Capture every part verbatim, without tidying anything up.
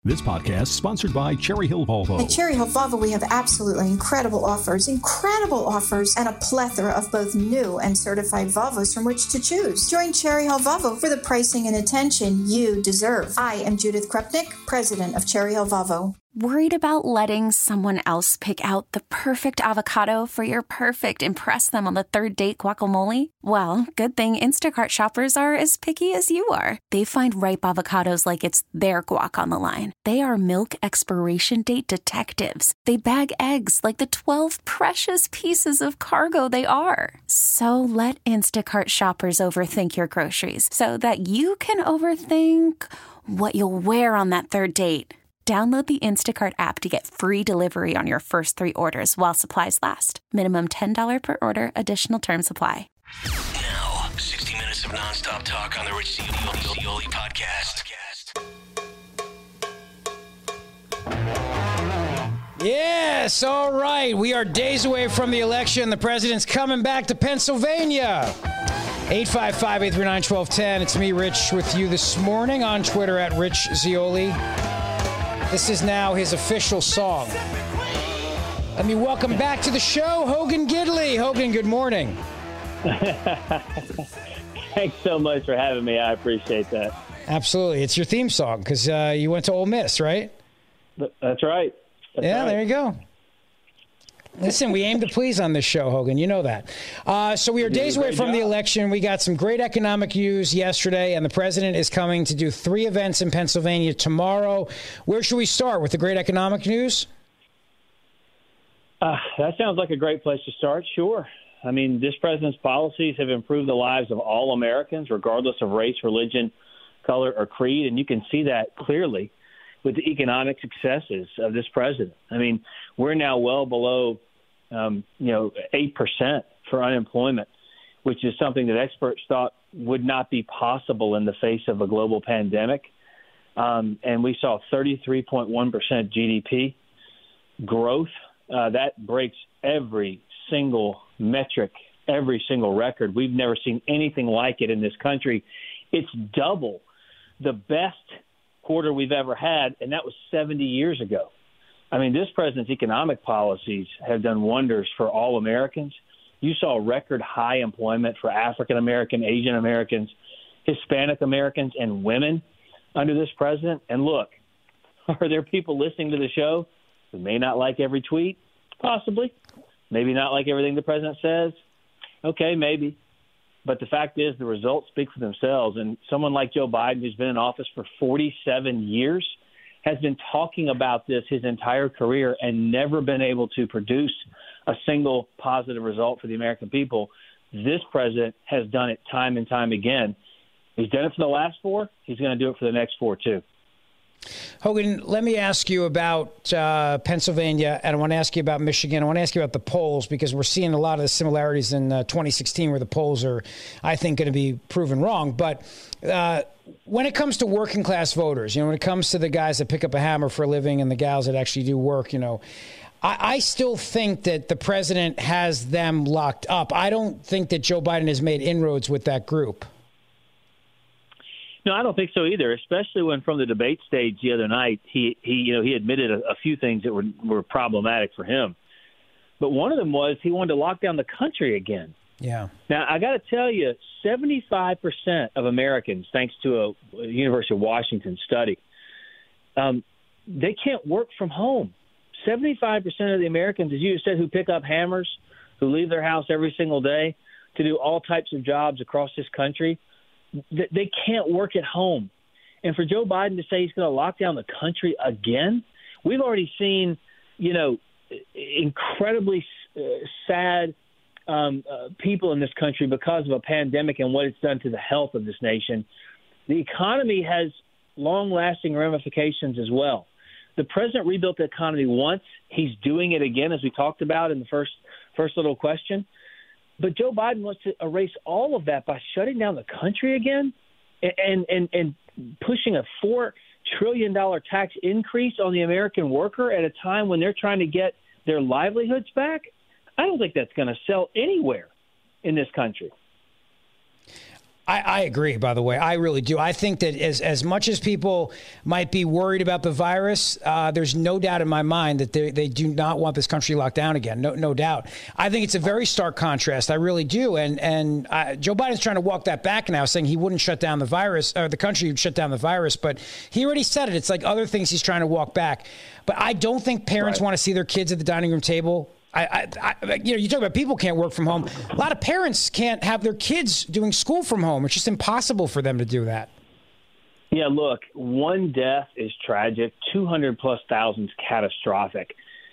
This podcast is sponsored by Cherry Hill Volvo. At Cherry Hill Volvo, we have absolutely incredible offers, incredible offers, and a plethora of both new and certified Volvos from which to choose. Join Cherry Hill Volvo for the pricing and attention you deserve. I am Judith Krupnik, president of Cherry Hill Volvo. Worried about letting someone else pick out the perfect avocado for your perfect impress them on the third date guacamole? Well, good thing Instacart shoppers are as picky as you are. They find ripe avocados like it's their guac on the line. They are milk expiration date detectives. They bag eggs like the twelve precious pieces of cargo they are. So let Instacart shoppers overthink your groceries so that you can overthink what you'll wear on that third date. Download the Instacart app to get free delivery on your first three orders while supplies last. Minimum ten dollars per order. Additional terms apply. Now, sixty minutes of nonstop talk on the Rich Zeoli podcast. Yes, all right. We are days away from the election. The president's coming back to Pennsylvania. eight five five, eight three nine, one two one zero. It's me, Rich, with you this morning on Twitter at Rich Zeoli. This is now his official song. Let me welcome back to the show, Hogan Gidley. Hogan, good morning. Thanks so much for having me. I appreciate that. Absolutely. It's your theme song because uh, you went to Ole Miss, right? That's right. That's yeah, right. There you go. Listen, we aim to please on this show, Hogan. You know that. Uh, so we are days away from the election. We got some great economic news yesterday, and the president is coming to do three events in Pennsylvania tomorrow. Where should we start with the great economic news? Uh, that sounds like a great place to start. Sure. I mean, this president's policies have improved the lives of all Americans, regardless of race, religion, color, or creed, and you can see that clearly with the economic successes of this president. I mean, we're now well below, um, you know, eight percent for unemployment, which is something that experts thought would not be possible in the face of a global pandemic. Um, and we saw thirty-three point one percent G D P growth. Uh, that breaks every single metric, every single record. We've never seen anything like it in this country. It's double the best quarter we've ever had, and that was seventy years ago. I mean, this president's economic policies have done wonders for all Americans. You saw record high employment for African American, Asian Americans, Hispanic Americans, and women under this president. And look, are there people listening to the show who may not like every tweet? Possibly. Maybe not like everything the president says. Okay, maybe. But the fact is the results speak for themselves. And someone like Joe Biden, who's been in office for forty-seven years, has been talking about this his entire career and never been able to produce a single positive result for the American people. This president has done it time and time again. He's done it for the last four. He's going to do it for the next four, too. Hogan, let me ask you about uh, Pennsylvania, and I want to ask you about Michigan. I want to ask you about the polls, because we're seeing a lot of the similarities in uh, twenty sixteen where the polls are, I think, going to be proven wrong. But uh, when it comes to working class voters, you know, when it comes to the guys that pick up a hammer for a living and the gals that actually do work, you know, I, I still think that the president has them locked up. I don't think that Joe Biden has made inroads with that group. No, I don't think so either, especially when from the debate stage the other night, he, he you know, he admitted a, a few things that were, were problematic for him. But one of them was he wanted to lock down the country again. Yeah. Now, I got to tell you, seventy-five percent of Americans, thanks to a, a University of Washington study, um, they can't work from home. seventy-five percent of the Americans, as you said, who pick up hammers, who leave their house every single day to do all types of jobs across this country, they can't work at home. And for Joe Biden to say he's going to lock down the country again, we've already seen, you know, incredibly uh, sad um, uh, people in this country because of a pandemic and what it's done to the health of this nation. The economy has long-lasting ramifications as well. The president rebuilt the economy once. He's doing it again, as we talked about in the first first little question. But Joe Biden wants to erase all of that by shutting down the country again and and, and pushing a four trillion dollars tax increase on the American worker at a time when they're trying to get their livelihoods back. I don't think that's going to sell anywhere in this country. I, I agree, by the way. I really do. I think that as as much as people might be worried about the virus, uh, there's no doubt in my mind that they, they do not want this country locked down again. No no doubt. I think it's a very stark contrast. I really do. And and uh, Joe Biden's trying to walk that back now, saying he wouldn't shut down the virus, or the country would shut down the virus. But he already said it. It's like other things he's trying to walk back. But I don't think parents right. want to see their kids at the dining room table. I, I, I, you know, you talk about people can't work from home. A lot of parents can't have their kids doing school from home. It's just impossible for them to do that. Yeah, look, one death is tragic. two hundred plus thousand is catastrophic.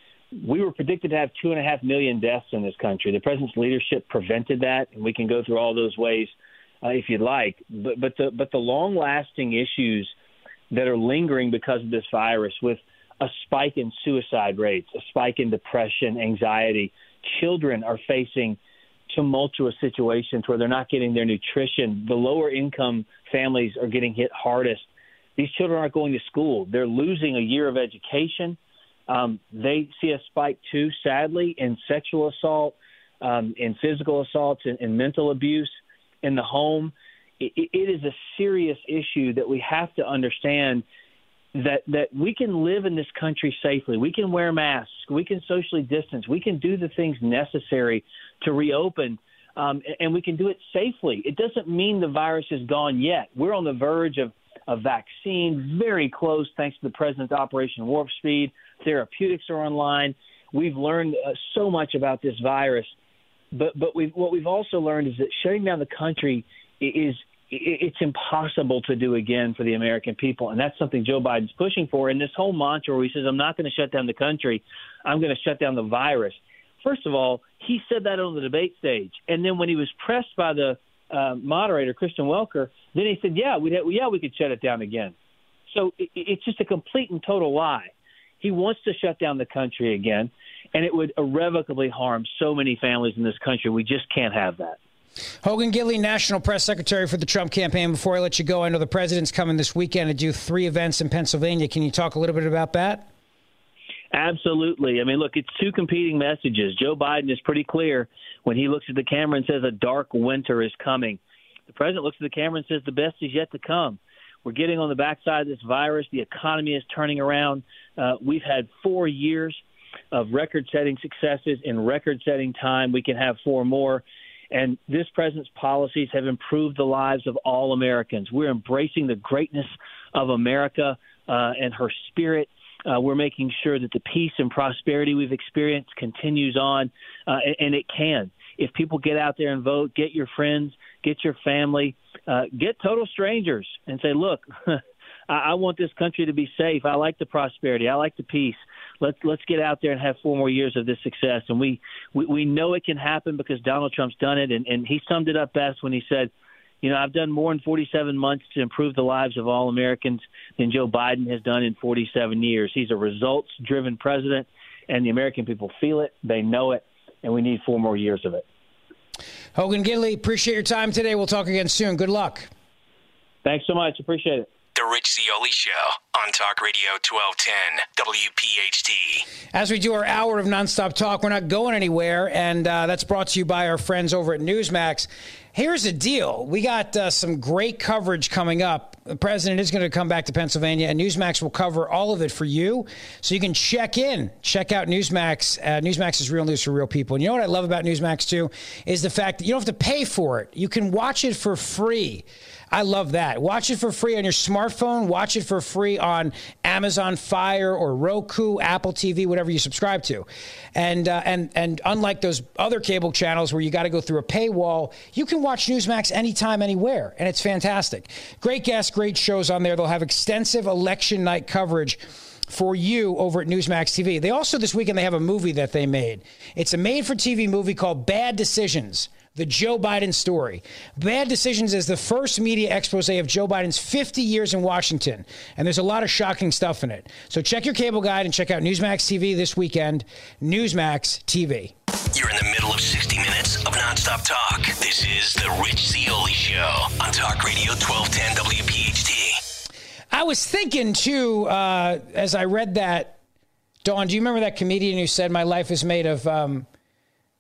We were predicted to have two and a half million deaths in this country. The president's leadership prevented that, and we can go through all those ways uh, if you'd like. But but the but the long-lasting issues that are lingering because of this virus, with a spike in suicide rates, a spike in depression, anxiety. Children are facing tumultuous situations where they're not getting their nutrition. The lower income families are getting hit hardest. These children aren't going to school. They're losing a year of education. Um, they see a spike, too, sadly, in sexual assault, um, in physical assaults, in, in mental abuse in the home. It, it is a serious issue that we have to understand, that that we can live in this country safely. We can wear masks. We can socially distance. We can do the things necessary to reopen, um, and we can do it safely. It doesn't mean the virus is gone yet. We're on the verge of a vaccine, very close thanks to the president's Operation Warp Speed. Therapeutics are online. We've learned uh, so much about this virus. But but we've, what we've also learned is that shutting down the country is – it's impossible to do again for the American people. And that's something Joe Biden's pushing for. And this whole mantra where he says, I'm not going to shut down the country, I'm going to shut down the virus. First of all, he said that on the debate stage. And then when he was pressed by the uh, moderator, Kristen Welker, then he said, yeah, we'd have, yeah, we could shut it down again. So it, it's just a complete and total lie. He wants to shut down the country again, and it would irrevocably harm so many families in this country. We just can't have that. Hogan Gidley, National Press Secretary for the Trump campaign. Before I let you go, I know the president's coming this weekend to do three events in Pennsylvania. Can you talk a little bit about that? Absolutely. I mean, look, it's two competing messages. Joe Biden is pretty clear when he looks at the camera and says a dark winter is coming. The president looks at the camera and says the best is yet to come. We're getting on the backside of this virus. The economy is turning around. Uh, we've had four years of record-setting successes in record-setting time. We can have four more. And this president's policies have improved the lives of all Americans. We're embracing the greatness of America uh, and her spirit. Uh, we're making sure that the peace and prosperity we've experienced continues on, uh, and, and it can. If people get out there and vote, get your friends, get your family, uh, get total strangers and say, look, I, I want this country to be safe. I like the prosperity. I like the peace. Let's let's get out there and have four more years of this success. And we, we, we know it can happen because Donald Trump's done it. And, and he summed it up best when he said, you know, I've done more in forty-seven months to improve the lives of all Americans than Joe Biden has done in forty-seven years. He's a results-driven president, and the American people feel it. They know it, and we need four more years of it. Hogan Gidley, appreciate your time today. We'll talk again soon. Good luck. Thanks so much. Appreciate it. The Rich Zeoli Show on Talk Radio twelve ten W P H T. As we do our hour of nonstop talk, we're not going anywhere, and uh, that's brought to you by our friends over at Newsmax. Here's the deal. We got uh, some great coverage coming up. The president is going to come back to Pennsylvania, and Newsmax will cover all of it for you, so you can check in. Check out Newsmax. Uh, Newsmax is real news for real people. And you know what I love about Newsmax, too, is the fact that you don't have to pay for it. You can watch it for free. I love that. Watch it for free on your smartphone. Watch it for free on Amazon Fire or Roku, Apple T V, whatever you subscribe to. And uh, and and unlike those other cable channels where you got to go through a paywall, you can watch Newsmax anytime, anywhere, and it's fantastic. Great guests, great shows on there. They'll have extensive election night coverage for you over at Newsmax T V. They also, this weekend, they have a movie that they made. It's a made-for-T V movie called Bad Decisions. The Joe Biden story. Bad Decisions is the first media expose of Joe Biden's fifty years in Washington. And there's a lot of shocking stuff in it. So check your cable guide and check out Newsmax T V this weekend. Newsmax T V. You're in the middle of sixty minutes of nonstop talk. This is The Rich Zeoli Show on Talk Radio twelve ten W P H T. I was thinking, too, uh, as I read that, Dawn, do you remember that comedian who said, my life is made of... Um,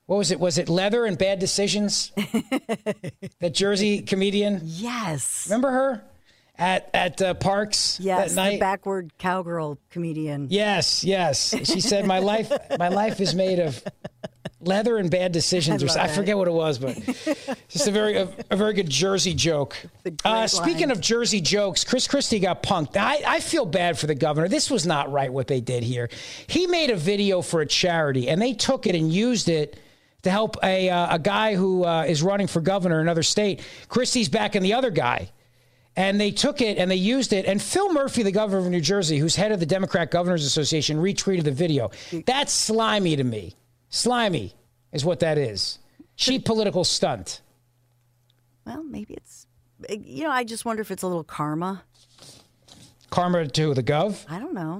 What was it? Was it Leather and Bad Decisions? That Jersey comedian? Yes. Remember her? At at uh, Parks yes, that night? The backward cowgirl comedian. Yes, yes. She said, my life my life is made of leather and bad decisions. I, or, I forget what it was, but just a very a, a very good Jersey joke. Uh, speaking of Jersey jokes, Chris Christie got punked. I, I feel bad for the governor. This was not right what they did here. He made a video for a charity, and they took it and used it to help a, uh, a guy who uh, is running for governor in another state. Christie's backing the other guy. And they took it and they used it. And Phil Murphy, the governor of New Jersey, who's head of the Democrat Governors Association, retweeted the video. That's slimy to me. Slimy is what that is. Cheap political stunt. Well, maybe it's, you know, I just wonder if it's a little karma. Karma to the gov? I don't know.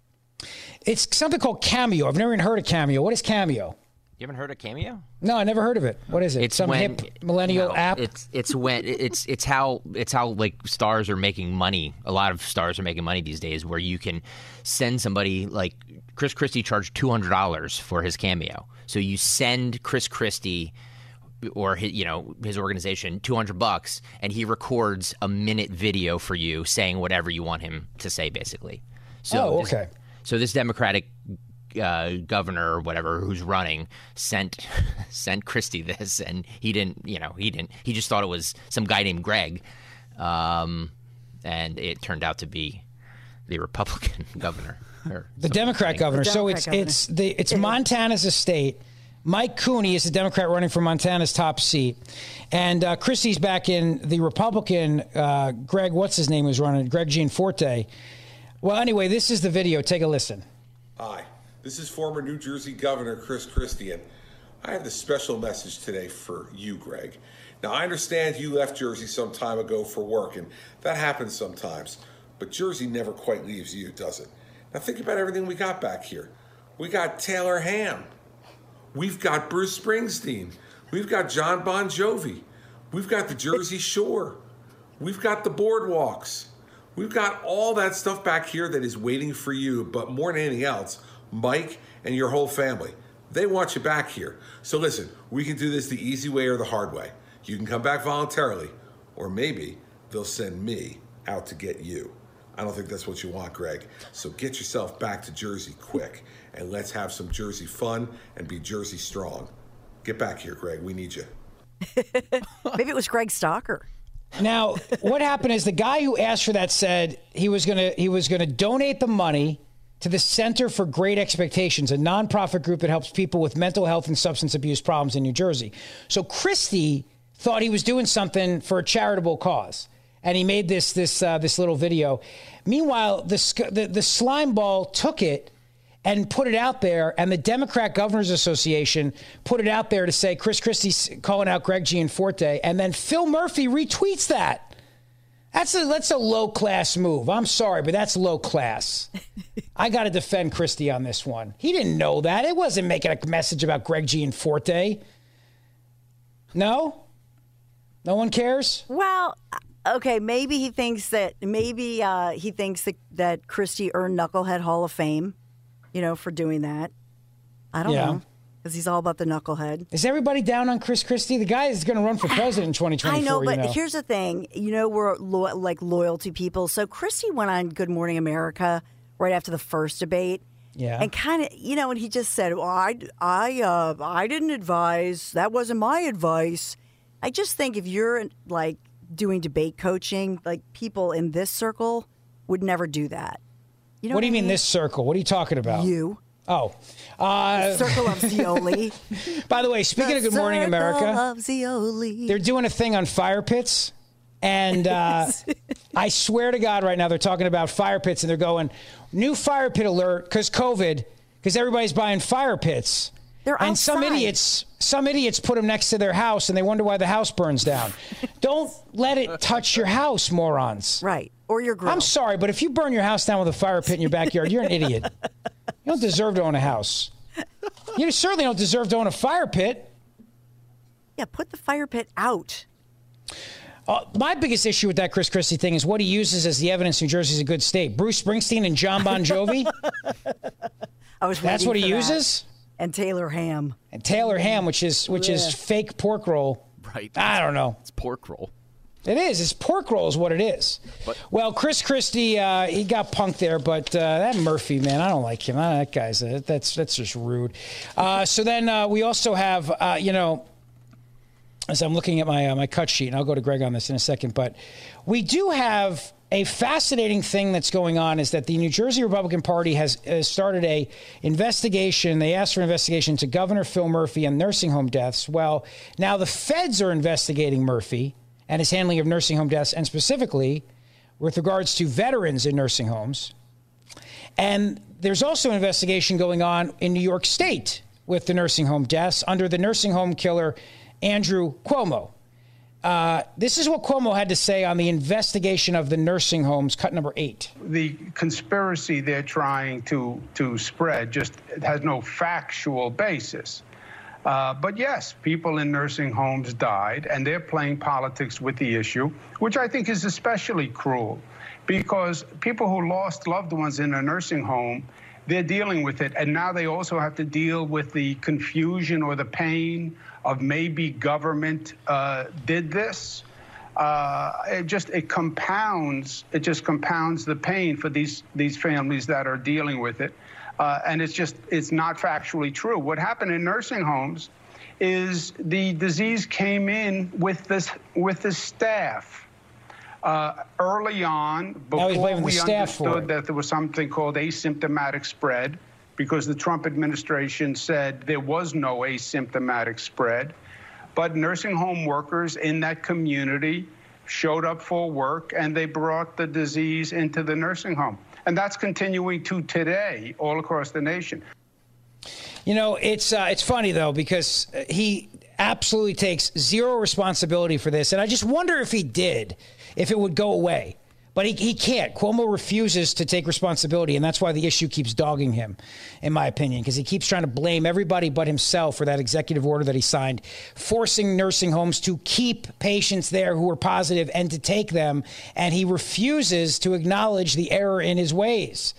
It's something called Cameo. I've never even heard of Cameo. What is Cameo? You haven't heard of Cameo? No, I never heard of it. What is it? It's some when, hip millennial no, app? It's it's when it's it's how it's how like stars are making money. A lot of stars are making money these days, where you can send somebody like Chris Christie charged two hundred dollars for his Cameo. So you send Chris Christie or his, you know his organization two hundred bucks, and he records a minute video for you saying whatever you want him to say, basically. So oh, this, okay. So this Democratic Uh, governor or whatever who's running sent sent Christie this, and he didn't, you know, he didn't. He just thought it was some guy named Greg, um, and it turned out to be the Republican governor, or the Democrat like governor. The so Democrat it's governor. it's the it's Montana's estate. Mike Cooney is the Democrat running for Montana's top seat, and uh, Christie's back in the Republican. Uh, Greg, what's his name, who's running? Greg Gianforte. Well, anyway, this is the video. Take a listen. Hi. This is former New Jersey Governor Chris Christie, and I have this special message today for you, Greg. Now, I understand you left Jersey some time ago for work, and that happens sometimes, but Jersey never quite leaves you, does it? Now, think about everything we got back here. We got Taylor Ham. We've got Bruce Springsteen. We've got John Bon Jovi. We've got the Jersey Shore. We've got the boardwalks. We've got all that stuff back here that is waiting for you, but more than anything else, Mike and your whole family, they want you back here. So listen, we can do this the easy way or the hard way. You can come back voluntarily, or maybe they'll send me out to get you. I don't think that's what you want, Greg. So get yourself back to Jersey quick, and let's have some Jersey fun and be Jersey strong. Get back here, Greg. We need you. Maybe it was Greg Stalker. Now, what happened is the guy who asked for that said he was gonna he was gonna donate the money to the Center for Great Expectations, a nonprofit group that helps people with mental health and substance abuse problems in New Jersey. So Christie thought he was doing something for a charitable cause, and he made this this uh, this little video. Meanwhile, the, the the slime ball took it and put it out there, and the Democrat Governors Association put it out there to say Chris Christie's calling out Greg Gianforte, and then Phil Murphy retweets that. That's a that's a low class move. I'm sorry, but that's low class. I got to defend Christie on this one. He didn't know that. It wasn't making a message about Greg Gianforte. No? No one cares? Well, okay, maybe he thinks that maybe uh, he thinks that, that Christie earned Knucklehead Hall of Fame, you know, for doing that. I don't Yeah. know. Because he's all about the knucklehead. Is everybody down on Chris Christie? The guy is going to run for president in twenty twenty-four. I know, but you know. here's the thing. You know, we're lo- like loyalty people. So Christie went on Good Morning America right after the first debate. Yeah. And kind of, you know, and he just said, well, I, I, uh, I didn't advise. That wasn't my advice. I just think if you're like doing debate coaching, like people in this circle would never do that. You know what do what you I mean this circle? What are you talking about? You. Oh. Uh, Circle of Zioli. By the way, speaking The of Good Morning America, Circle of Zioli. they're doing a thing on fire pits. And uh, I swear to God right now, they're talking about fire pits, and they're going, new fire pit alert because COVID, because everybody's buying fire pits. They're and some outside. idiots, some idiots put them next to their house, and they wonder why the house burns down. Don't let it touch your house, morons. Right. Or your grill. I'm sorry, but if you burn your house down with a fire pit in your backyard, you're an idiot. You don't deserve to own a house. You certainly don't deserve to own a fire pit. Yeah, put the fire pit out. Uh, my biggest issue with that Chris Christie thing is what he uses as the evidence New Jersey's a good state. Bruce Springsteen and John Bon Jovi? I was That's waiting what he for that. uses? And Taylor ham. And Taylor ham, which is which yeah. is fake pork roll. Right. I don't know. It's pork roll. It is. It's pork roll is what it is. But, well, Chris Christie, uh, he got punked there, but uh, that Murphy, man, I don't like him. Uh, that guy's, uh, that's that's just rude. Uh, so then uh, we also have, uh, you know, as I'm looking at my uh, my cut sheet, and I'll go to Greg on this in a second, but we do have a fascinating thing that's going on is that the New Jersey Republican Party has uh, started a investigation. They asked for an investigation to Governor Phil Murphy and nursing home deaths. Well, now the feds are investigating Murphy and his handling of nursing home deaths, and specifically with regards to veterans in nursing homes. And there's also an investigation going on in New York State with the nursing home deaths under the nursing home killer, Andrew Cuomo. Uh, this is what Cuomo had to say on the investigation of the nursing homes, cut number eight. The conspiracy they're trying to, to spread just has no factual basis. Uh, but yes, people in nursing homes died, and they're playing politics with the issue, which I think is especially cruel, because people who lost loved ones in a nursing home, they're dealing with it, and now they also have to deal with the confusion or the pain of maybe government uh, did this. Uh, it just it compounds it just compounds the pain for these these families that are dealing with it. Uh, and it's just, it's not factually true. What happened in nursing homes is the disease came in with this, with the staff. Uh, early on, before we understood that there was something called asymptomatic spread, because the Trump administration said there was no asymptomatic spread. But nursing home workers in that community showed up for work, and they brought the disease into the nursing home. And that's continuing to today all across the nation. You know, it's uh, it's funny, though, because he absolutely takes zero responsibility for this. And I just wonder if he did, if it would go away. But he, he can't. Cuomo refuses to take responsibility, and that's why the issue keeps dogging him, in my opinion, because he keeps trying to blame everybody but himself for that executive order that he signed, forcing nursing homes to keep patients there who are positive and to take them, and he refuses to acknowledge the error in his ways.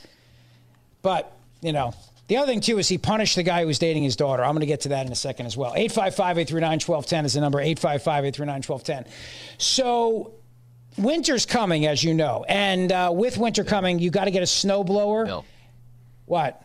But, you know, the other thing, too, is he punished the guy who was dating his daughter. I'm going to get to that in a second as well. eight five five, eight three nine, one two one zero is the number, eight five five, eight three nine, one two one zero. So winter's coming, as you know, and uh, with winter coming, you got to get a snowblower. Bill. What?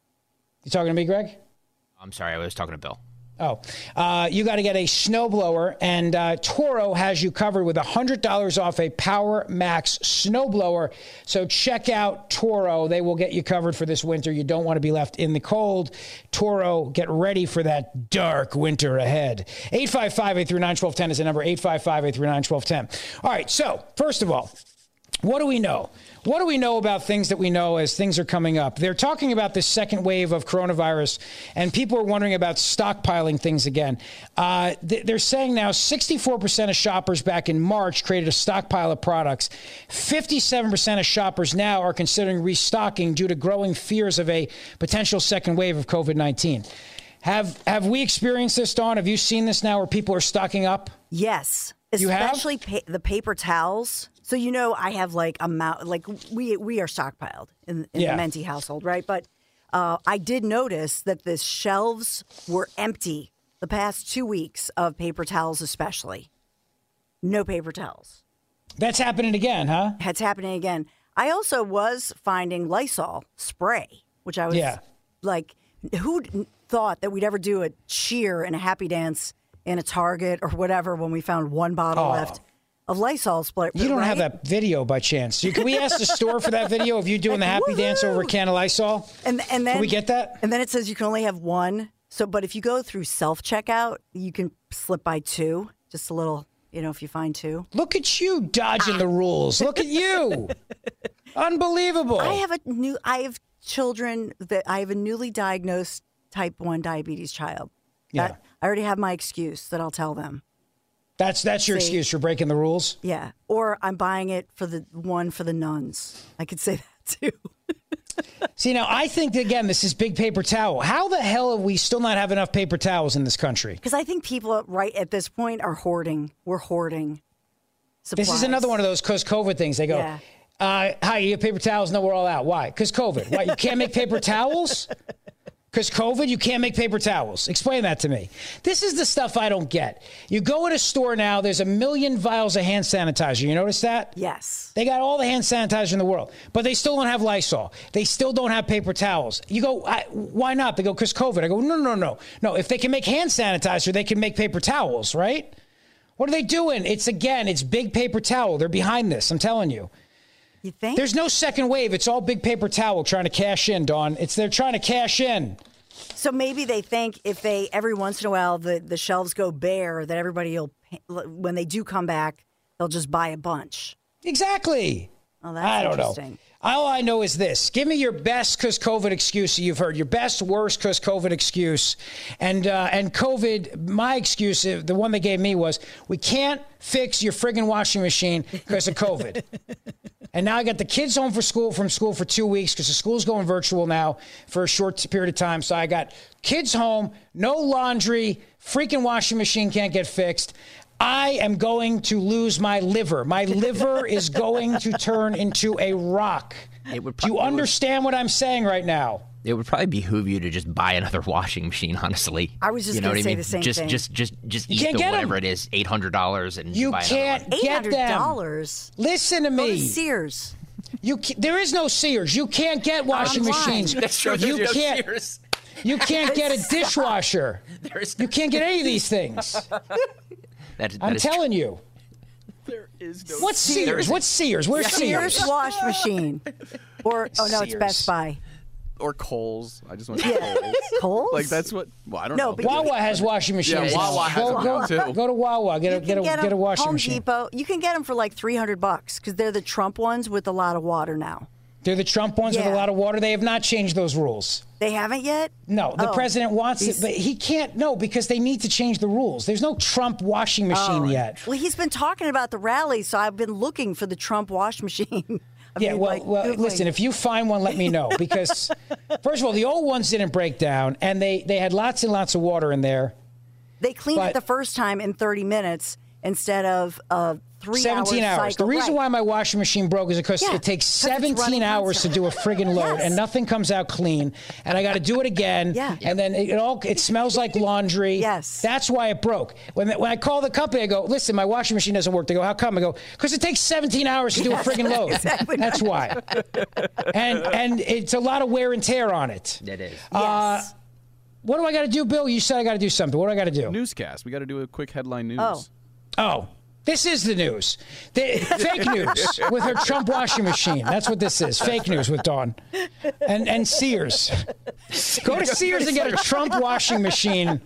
You talking to me, Greg? I'm sorry, I was talking to Bill. Oh, uh, you got to get a snowblower, and uh, Toro has you covered with one hundred dollars off a Power Max snowblower. So check out Toro. They will get you covered for this winter. You don't want to be left in the cold. Toro, get ready for that dark winter ahead. eight five five, eight three nine, one two one zero is the number, eight five five, eight three nine, one two one zero. All right, so first of all, what do we know? What do we know about things that we know as things are coming up? They're talking about this second wave of coronavirus, and people are wondering about stockpiling things again. Uh, they're saying now sixty-four percent of shoppers back in March created a stockpile of products. fifty-seven percent of shoppers now are considering restocking due to growing fears of a potential second wave of COVID nineteen. Have have we experienced this, Dawn? Have you seen this now where people are stocking up? Yes. You have? Especially pa- the paper towels. So, you know, I have like a mount, like we we are stockpiled in, in yeah. the Menti household, right? But uh, I did notice that the shelves were empty the past two weeks of paper towels, especially. No paper towels. That's happening again, huh? It's happening again. I also was finding Lysol spray, which I was yeah. like, who thought that we'd ever do a cheer and a happy dance in a Target or whatever when we found one bottle oh. left of Lysol spray. You don't right? have that video by chance. You, can we ask the store for that video of you doing the happy Woo-hoo! dance over a can of Lysol? And, and then, can we get that? And then it says you can only have one. So, but if you go through self-checkout, you can slip by two. Just a little, you know, if you find two. Look at you dodging ah. the rules. Look at you. Unbelievable. I have a new, I have children that I have a newly diagnosed type one diabetes child. Yeah. That, I already have my excuse that I'll tell them. That's that's your say, excuse for breaking the rules? Yeah. Or I'm buying it for the one for the nuns. I could say that too. See, now I think, again, this is big paper towel. How the hell have we still not have enough paper towels in this country? Because I think people right at this point are hoarding. We're hoarding supplies. This is another one of those post-COVID things. They go, yeah. uh, hi, you have paper towels? No, we're all out. Why? Because COVID. Why? You can't make paper towels? Because COVID, you can't make paper towels. Explain that to me. This is the stuff I don't get. You go in a store now, there's a million vials of hand sanitizer. You notice that? Yes. They got all the hand sanitizer in the world, but they still don't have Lysol. They still don't have paper towels. You go, I, why not? They go, because COVID. I go, no, no, no. No, if they can make hand sanitizer, they can make paper towels, right? What are they doing? It's, again, it's big paper towel. They're behind this, I'm telling you. You think? There's no second wave. It's all big paper towel trying to cash in, Dawn. It's they're trying to cash in. So maybe they think if they every once in a while the, the shelves go bare, that everybody will, when they do come back, they'll just buy a bunch. Exactly. Oh, that's I don't interesting. know. All I know is this. Give me your best because COVID excuse that you've heard. Your best, worst because COVID excuse. And uh, and COVID, my excuse, the one they gave me was, we can't fix your friggin' washing machine because of COVID. And now I got the kids home for school from school for two weeks because the school's going virtual now for a short period of time. So I got kids home, no laundry, freaking washing machine can't get fixed. I am going to lose my liver. My liver is going to turn into a rock. It would Do you understand what I'm saying right now? It would probably behoove you to just buy another washing machine, honestly. I was just you know going to what say I mean? the same just, thing. Just, just, just You eat can't the get 'em. whatever it is, eight hundred dollars, and You buy can't another one. get eight hundred them. dollars. Listen to Go to me. Sears. You ca- there is no Sears. You can't get washing Online. machines. That's true. You There's no can't. Sears. You can't get a dishwasher. There is You can't get any of these things. That, that I'm is telling you. There is no. What's Sears? What's Sears? Where's Sears Sears? wash machine. Or, oh no, it's Sears. Best Buy. Or Kohl's. I just went to Yeah. Kohl's. Kohl's? Like that's what. Well, I don't No, know. but Wawa has washing machines. Yeah, Wawa has go, them go, now, too. go to Wawa. Get a You get a can get, get a 'em washing Home machine. Depot. You can get them for like three hundred bucks because they're the Trump ones with a lot of water now. They're the Trump ones with Yeah. a lot of water. They have not changed those rules. They haven't yet? No, the Oh. president wants He's- it, but he can't. No, because they need to change the rules. There's no Trump washing machine Oh. yet. Well, he's been talking about the rally, so I've been looking for the Trump wash machine. I Yeah, mean, well, like, well Googling. listen, if you find one, let me know. Because, first of all, the old ones didn't break down, and they, they had lots and lots of water in there. They cleaned but- it the first time in thirty minutes instead of uh, three seventeen hours. hours. The cycle. reason Right. why my washing machine broke is because Yeah, it takes 'cause it's running seventeen hours to do a friggin' load, Yes. and nothing comes out clean. And I got to do it again. Yeah. And then it, it all it smells like laundry. Yes. That's why it broke. When when I call the company, I go, listen, my washing machine doesn't work. They go, how come? I go, because it takes seventeen hours to do a friggin' load. Exactly. That's why. And and it's a lot of wear and tear on it. It is. Uh, Yes. What do I got to do, Bill? You said I got to do something. What do I got to do? Newscast. We got to do a quick headline news. Oh. Oh, this is the news. The, fake news with her Trump washing machine. That's what this is. Fake news with Dawn. And and Sears. Go to Sears and get a Trump washing machine.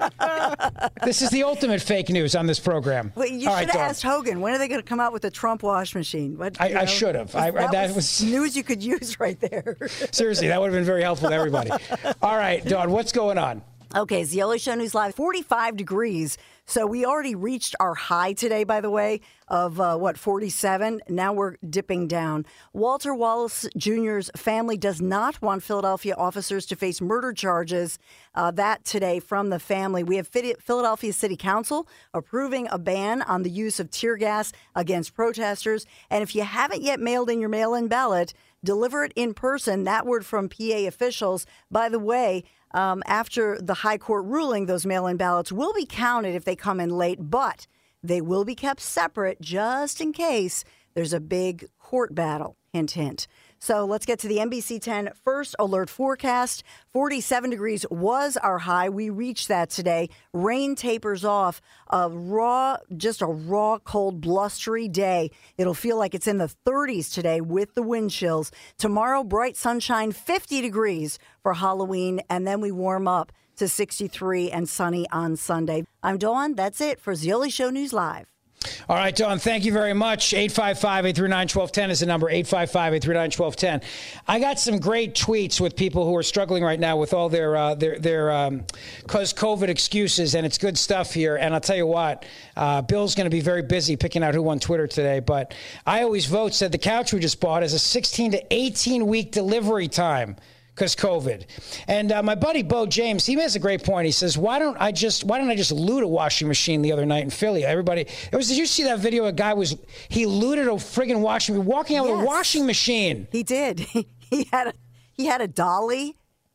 This is the ultimate fake news on this program. Well, you All should right, have Dawn. asked Hogan. When are they going to come out with a Trump wash machine? What, I- you I know, should have. I- that, that was, was- news you could use right there. Seriously, that would have been very helpful to everybody. All right, Dawn, what's going on? Okay, it's the Yellow Show News Live, forty-five degrees. So we already reached our high today, by the way, of uh, what, forty-seven. Now we're dipping down. Walter Wallace Junior's family does not want Philadelphia officers to face murder charges. Uh, that today from the family. We have Philadelphia City Council approving a ban on the use of tear gas against protesters. And if you haven't yet mailed in your mail-in ballot, deliver it in person. That word from P A officials. By the way, Um, after the high court ruling, those mail-in ballots will be counted if they come in late, but they will be kept separate just in case there's a big court battle. Hint, hint. So let's get to the N B C ten first alert forecast. forty-seven degrees was our high. We reached that today. Rain tapers off. A raw, just a raw, cold, blustery day. It'll feel like it's in the thirties today with the wind chills. Tomorrow, bright sunshine, fifty degrees for Halloween, and then we warm up to sixty-three and sunny on Sunday. I'm Dawn. That's it for Zeoli Show News Live. All right, Dawn, thank you very much. eight five five, eight three nine, one two one zero is the number, eight five five, eight three nine, one two one zero. I got some great tweets with people who are struggling right now with all their, uh, their, their um, cause COVID excuses, and it's good stuff here. And I'll tell you what, uh, Bill's going to be very busy picking out who won Twitter today, but I Always Vote said the couch we just bought has a sixteen to eighteen week delivery time. Because COVID. And uh, my buddy Bo James, he has a great point. He says, why don't I just why don't I just loot a washing machine the other night in Philly? Everybody, it was, did you see that video? A guy was, he looted a friggin' washing, walking out with a Yes. washing machine. He did. He had a, he had a dolly.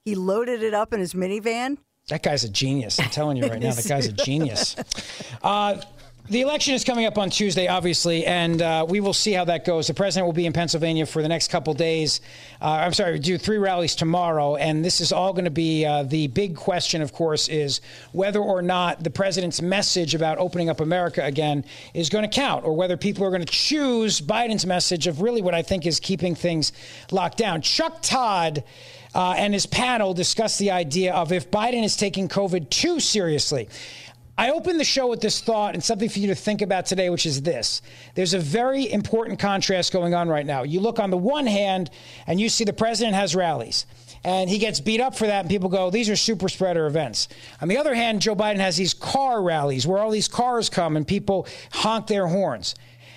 He loaded it up in his minivan. That guy's a genius. I'm telling you right now, that guy's a genius. Uh, the election is coming up on Tuesday, obviously, and uh, we will see how that goes. The president will be in Pennsylvania for the next couple days. Uh, I'm sorry, do three rallies tomorrow, and this is all going to be uh, the big question, of course, is whether or not the president's message about opening up America again is going to count, or whether people are going to choose Biden's message of really what I think is keeping things locked down. Chuck Todd uh, and his panel discussed the idea of if Biden is taking COVID too seriously. I opened the show with this thought and something for you to think about today, which is this. There's a very important contrast going on right now. You look on the one hand and you see the president has rallies and he gets beat up for that. And people go, these are super spreader events. On the other hand, Joe Biden has these car rallies where all these cars come and people honk their horns.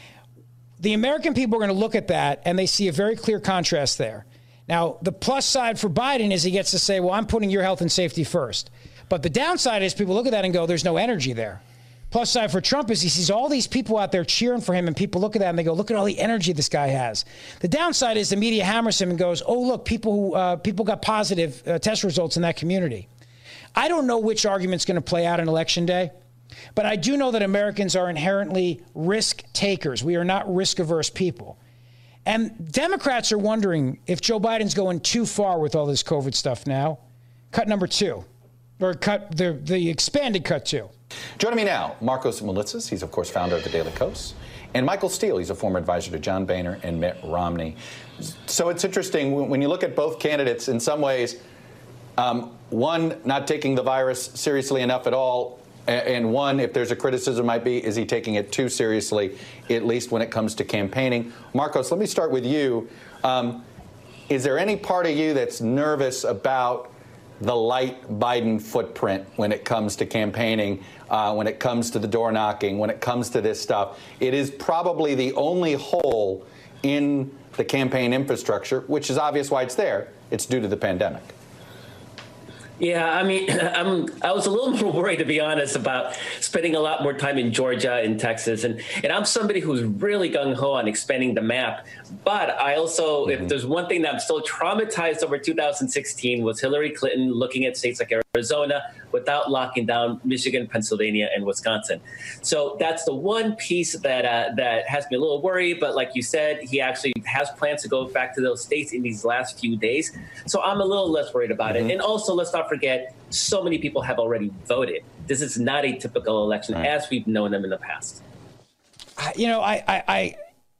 The American people are going to look at that and they see a very clear contrast there. Now, the plus side for Biden is he gets to say, well, I'm putting your health and safety first. But the downside is people look at that and go, there's no energy there. Plus side for Trump is he sees all these people out there cheering for him, and people look at that and they go, look at all the energy this guy has. The downside is the media hammers him and goes, oh, look, people who uh, people got positive uh, test results in that community. I don't know which argument's going to play out on Election Day, but I do know that Americans are inherently risk takers. We are not risk-averse people. And Democrats are wondering if Joe Biden's going too far with all this COVID stuff now. Cut number two. Or cut the, the expanded cut two. Joining me now, Markos Moulitsas. He's, of course, founder of the Daily Kos. And Michael Steele. He's a former advisor to John Boehner and Mitt Romney. So it's interesting, when you look at both candidates, in some ways, um, one, not taking the virus seriously enough at all, and one, if there's a criticism might be, is he taking it too seriously, at least when it comes to campaigning? Markos, let me start with you. Um, is there any part of you that's nervous about the light Biden footprint when it comes to campaigning, uh, when it comes to the door knocking, when it comes to this stuff? It is probably the only hole in the campaign infrastructure, which is obvious why it's there. It's due to the pandemic. Yeah, I mean, I'm, I was a little more worried, to be honest, about spending a lot more time in Georgia and Texas. And, and I'm somebody who's really gung-ho on expanding the map. But I also, mm-hmm. if there's one thing that I'm still traumatized over two thousand sixteen was Hillary Clinton looking at states like Arizona without locking down Michigan, Pennsylvania, and Wisconsin. So that's the one piece that uh, that has me a little worried. But like you said, he actually has plans to go back to those states in these last few days. So I'm a little less worried about mm-hmm. it. And also, let's not forget, so many people have already voted. This is not a typical election right. as we've known them in the past. You know, I, I, I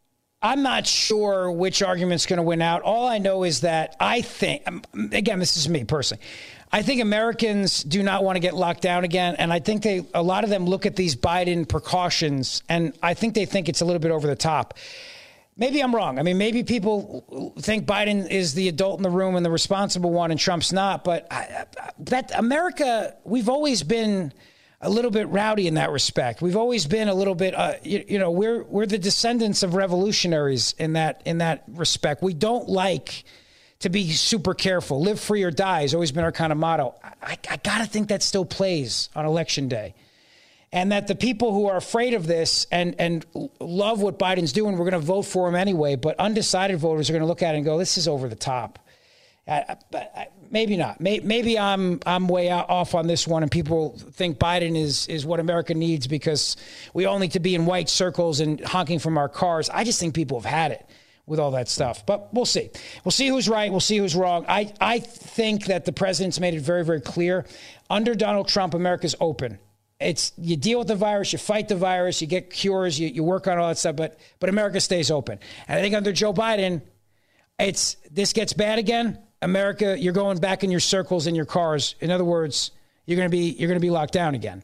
I'm not sure which argument's going to win out. All I know is that I think, again, this is me personally, I think Americans do not want to get locked down again. And I think they, a lot of them look at these Biden precautions, and I think they think it's a little bit over the top. Maybe I'm wrong. I mean, maybe people think Biden is the adult in the room and the responsible one and Trump's not. But I, that America, we've always been a little bit rowdy in that respect. We've always been a little bit, uh, you, you know, we're we're the descendants of revolutionaries in that in that respect. We don't like to be super careful. Live free or die has always been our kind of motto. I, I got to think that still plays on Election Day. And that the people who are afraid of this and, and love what Biden's doing, we're going to vote for him anyway. But undecided voters are going to look at it and go, this is over the top. Uh, maybe not. Maybe I'm I'm way off on this one, and people think Biden is, is what America needs because we all need to be in white circles and honking from our cars. I just think people have had it with all that stuff. But we'll see. We'll see who's right. We'll see who's wrong. I, I think that the president's made it very, very clear. Under Donald Trump, America's open. It's you deal with the virus, you fight the virus, you get cures, you, you work on all that stuff, but but America stays open. And I think under Joe Biden, it's this gets bad again. America, you're going back in your circles in your cars. In other words, you're going to be you're going to be locked down again.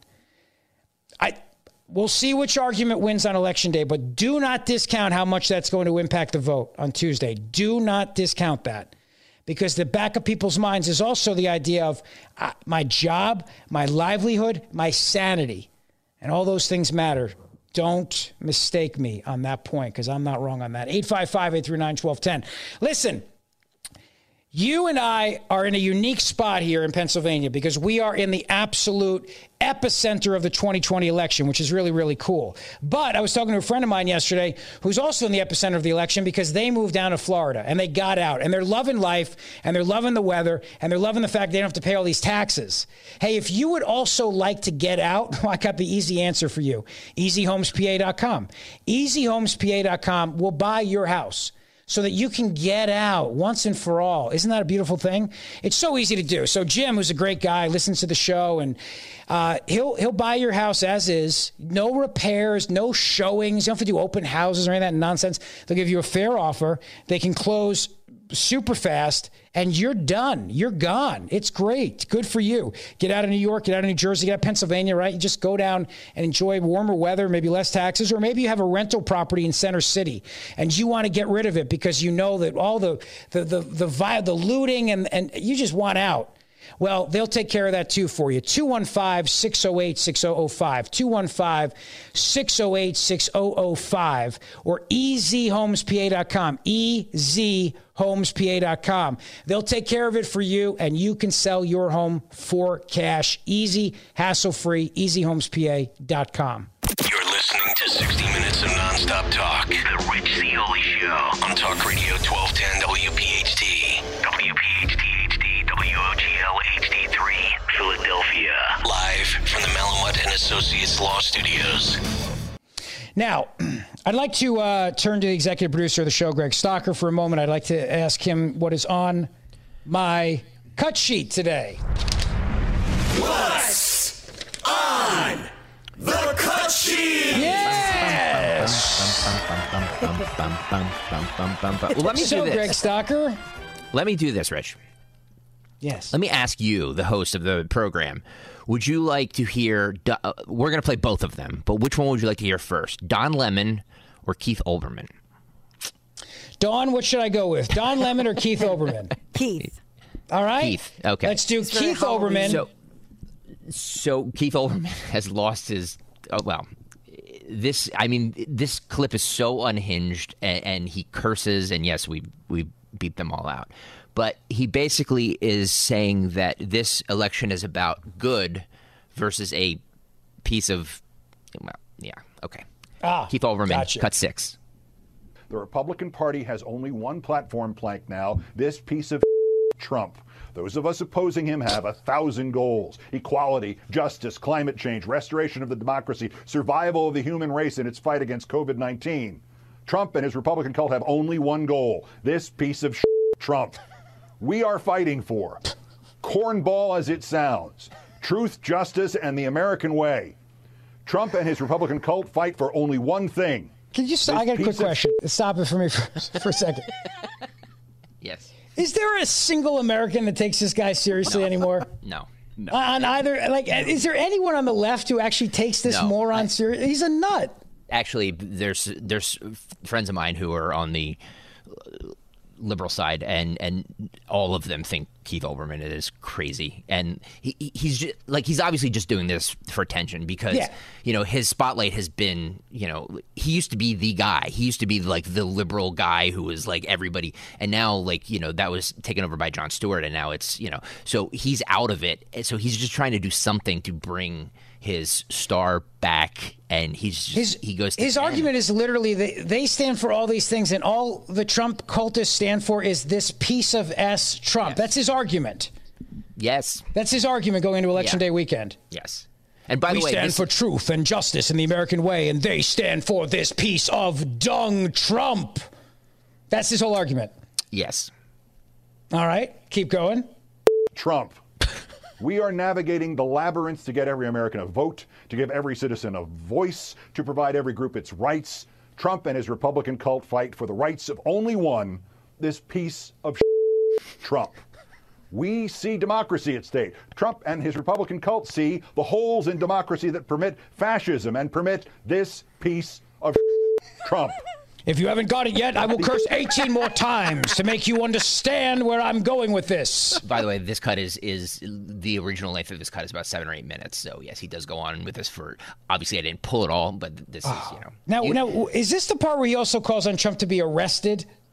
I we'll see which argument wins on Election Day, but do not discount how much that's going to impact the vote on Tuesday. Do not discount that. Because the back of people's minds is also the idea of uh, my job, my livelihood, my sanity. And all those things matter. Don't mistake me on that point, because I'm not wrong on that. eight five five, eight three nine, one two one zero. Listen, You and I are in a unique spot here in Pennsylvania because we are in the absolute epicenter of the twenty twenty election, which is really, really cool. But I was talking to a friend of mine yesterday who's also in the epicenter of the election because they moved down to Florida and they got out and they're loving life and they're loving the weather and they're loving the fact they don't have to pay all these taxes. Hey, if you would also like to get out, well, I got the easy answer for you. easy homes p a dot com. easy homes p a dot com will buy your house so that you can get out once and for all. Isn't that a beautiful thing? It's so easy to do. So Jim, who's a great guy, listens to the show, and uh, he'll he'll buy your house as is. No repairs, no showings. You don't have to do open houses or any of that nonsense. They'll give you a fair offer. They can close super fast, and you're done. You're gone. It's great. Good for you. Get out of New York, get out of New Jersey, get out of Pennsylvania, right? You just go down and enjoy warmer weather, maybe less taxes, or maybe you have a rental property in Center City, and you want to get rid of it because you know that all the the the the, the, the looting, and, and you just want out. Well, they'll take care of that too for you. two one five, six oh eight, six oh oh five. two one five, six oh eight, six oh oh five or easy homes p a dot com. easy homes p a dot com. They'll take care of it for you, and you can sell your home for cash. Easy, hassle-free, easy homes p a dot com. You're listening to sixty minutes of nonstop talk. The Rich Zeoli Show on Talk Radio twelve ten W P H T. W P H T H D, W O G L H D three, Philadelphia. Live from the Malamut and Associates Law Studios. Now, I'd like to uh, turn to the executive producer of the show, Greg Stocker, for a moment. I'd like to ask him what is on my cut sheet today. What's on the cut sheet? Yes! Well, let me so, do this. Greg Stocker. Let me do this, Rich. Yes. Let me ask you, the host of the program, would you like to hear, uh, we're going to play both of them, but which one would you like to hear first? Don Lemon or Keith Olbermann? Don, what should I go with? Don Lemon or Keith Olbermann? Keith. All right. Keith. Okay. Let's do Keith Olbermann. So, so Keith Olbermann has lost his, oh, well, this, I mean, this clip is so unhinged, and, and he curses, and yes, we we beat them all out. But he basically is saying that this election is about good versus a piece of, well, yeah, okay. Ah, Keith Olbermann, gotcha. cut six. The Republican Party has only one platform plank now, this piece of Trump. Those of us opposing him have a thousand goals: equality, justice, climate change, restoration of the democracy, survival of the human race in its fight against COVID nineteen. Trump and his Republican cult have only one goal: this piece of Trump. We are fighting for, cornball as it sounds, truth, justice, and the American way. Trump and his Republican cult fight for only one thing. Can you stop? I got a quick question. Stop it for me for, for a second. Yes. Is there a single American that takes this guy seriously no. anymore? No. No. On either, like, is there anyone on the left who actually takes this no, moron I, seriously? He's a nut. Actually, there's there's friends of mine who are on the liberal side, and and all of them think Keith Olbermann is crazy, and he he's just, like he's obviously just doing this for attention because yeah. you know his spotlight has been, you know, he used to be the guy, he used to be like the liberal guy who was like everybody, and now like you know that was taken over by Jon Stewart, and now it's you know so he's out of it, and so he's just trying to do something to bring his star back, and he's just, his, he goes to his ten. argument is literally they, they stand for all these things, and all the Trump cultists stand for is this piece of S Trump. Yes. That's his argument. Yes. That's his argument going into Election yeah. Day weekend. Yes. And by we the way, stand this... for truth and justice in the American way, and they stand for this piece of dung Trump. That's his whole argument. Yes. All right, keep going. Trump. We are navigating the labyrinth to get every American a vote, to give every citizen a voice, to provide every group its rights. Trump and his Republican cult fight for the rights of only one, this piece of Trump. We see democracy at stake. Trump and his Republican cult see the holes in democracy that permit fascism and permit this piece of Trump. If you haven't got it yet, I will curse eighteen more times to make you understand where I'm going with this. By the way, this cut is is the original length of this cut is about seven or eight minutes. So yes, he does go on with this for. Obviously, I didn't pull it all, but this oh. is you know. Now, you, now, is this the part where he also calls on Trump to be arrested?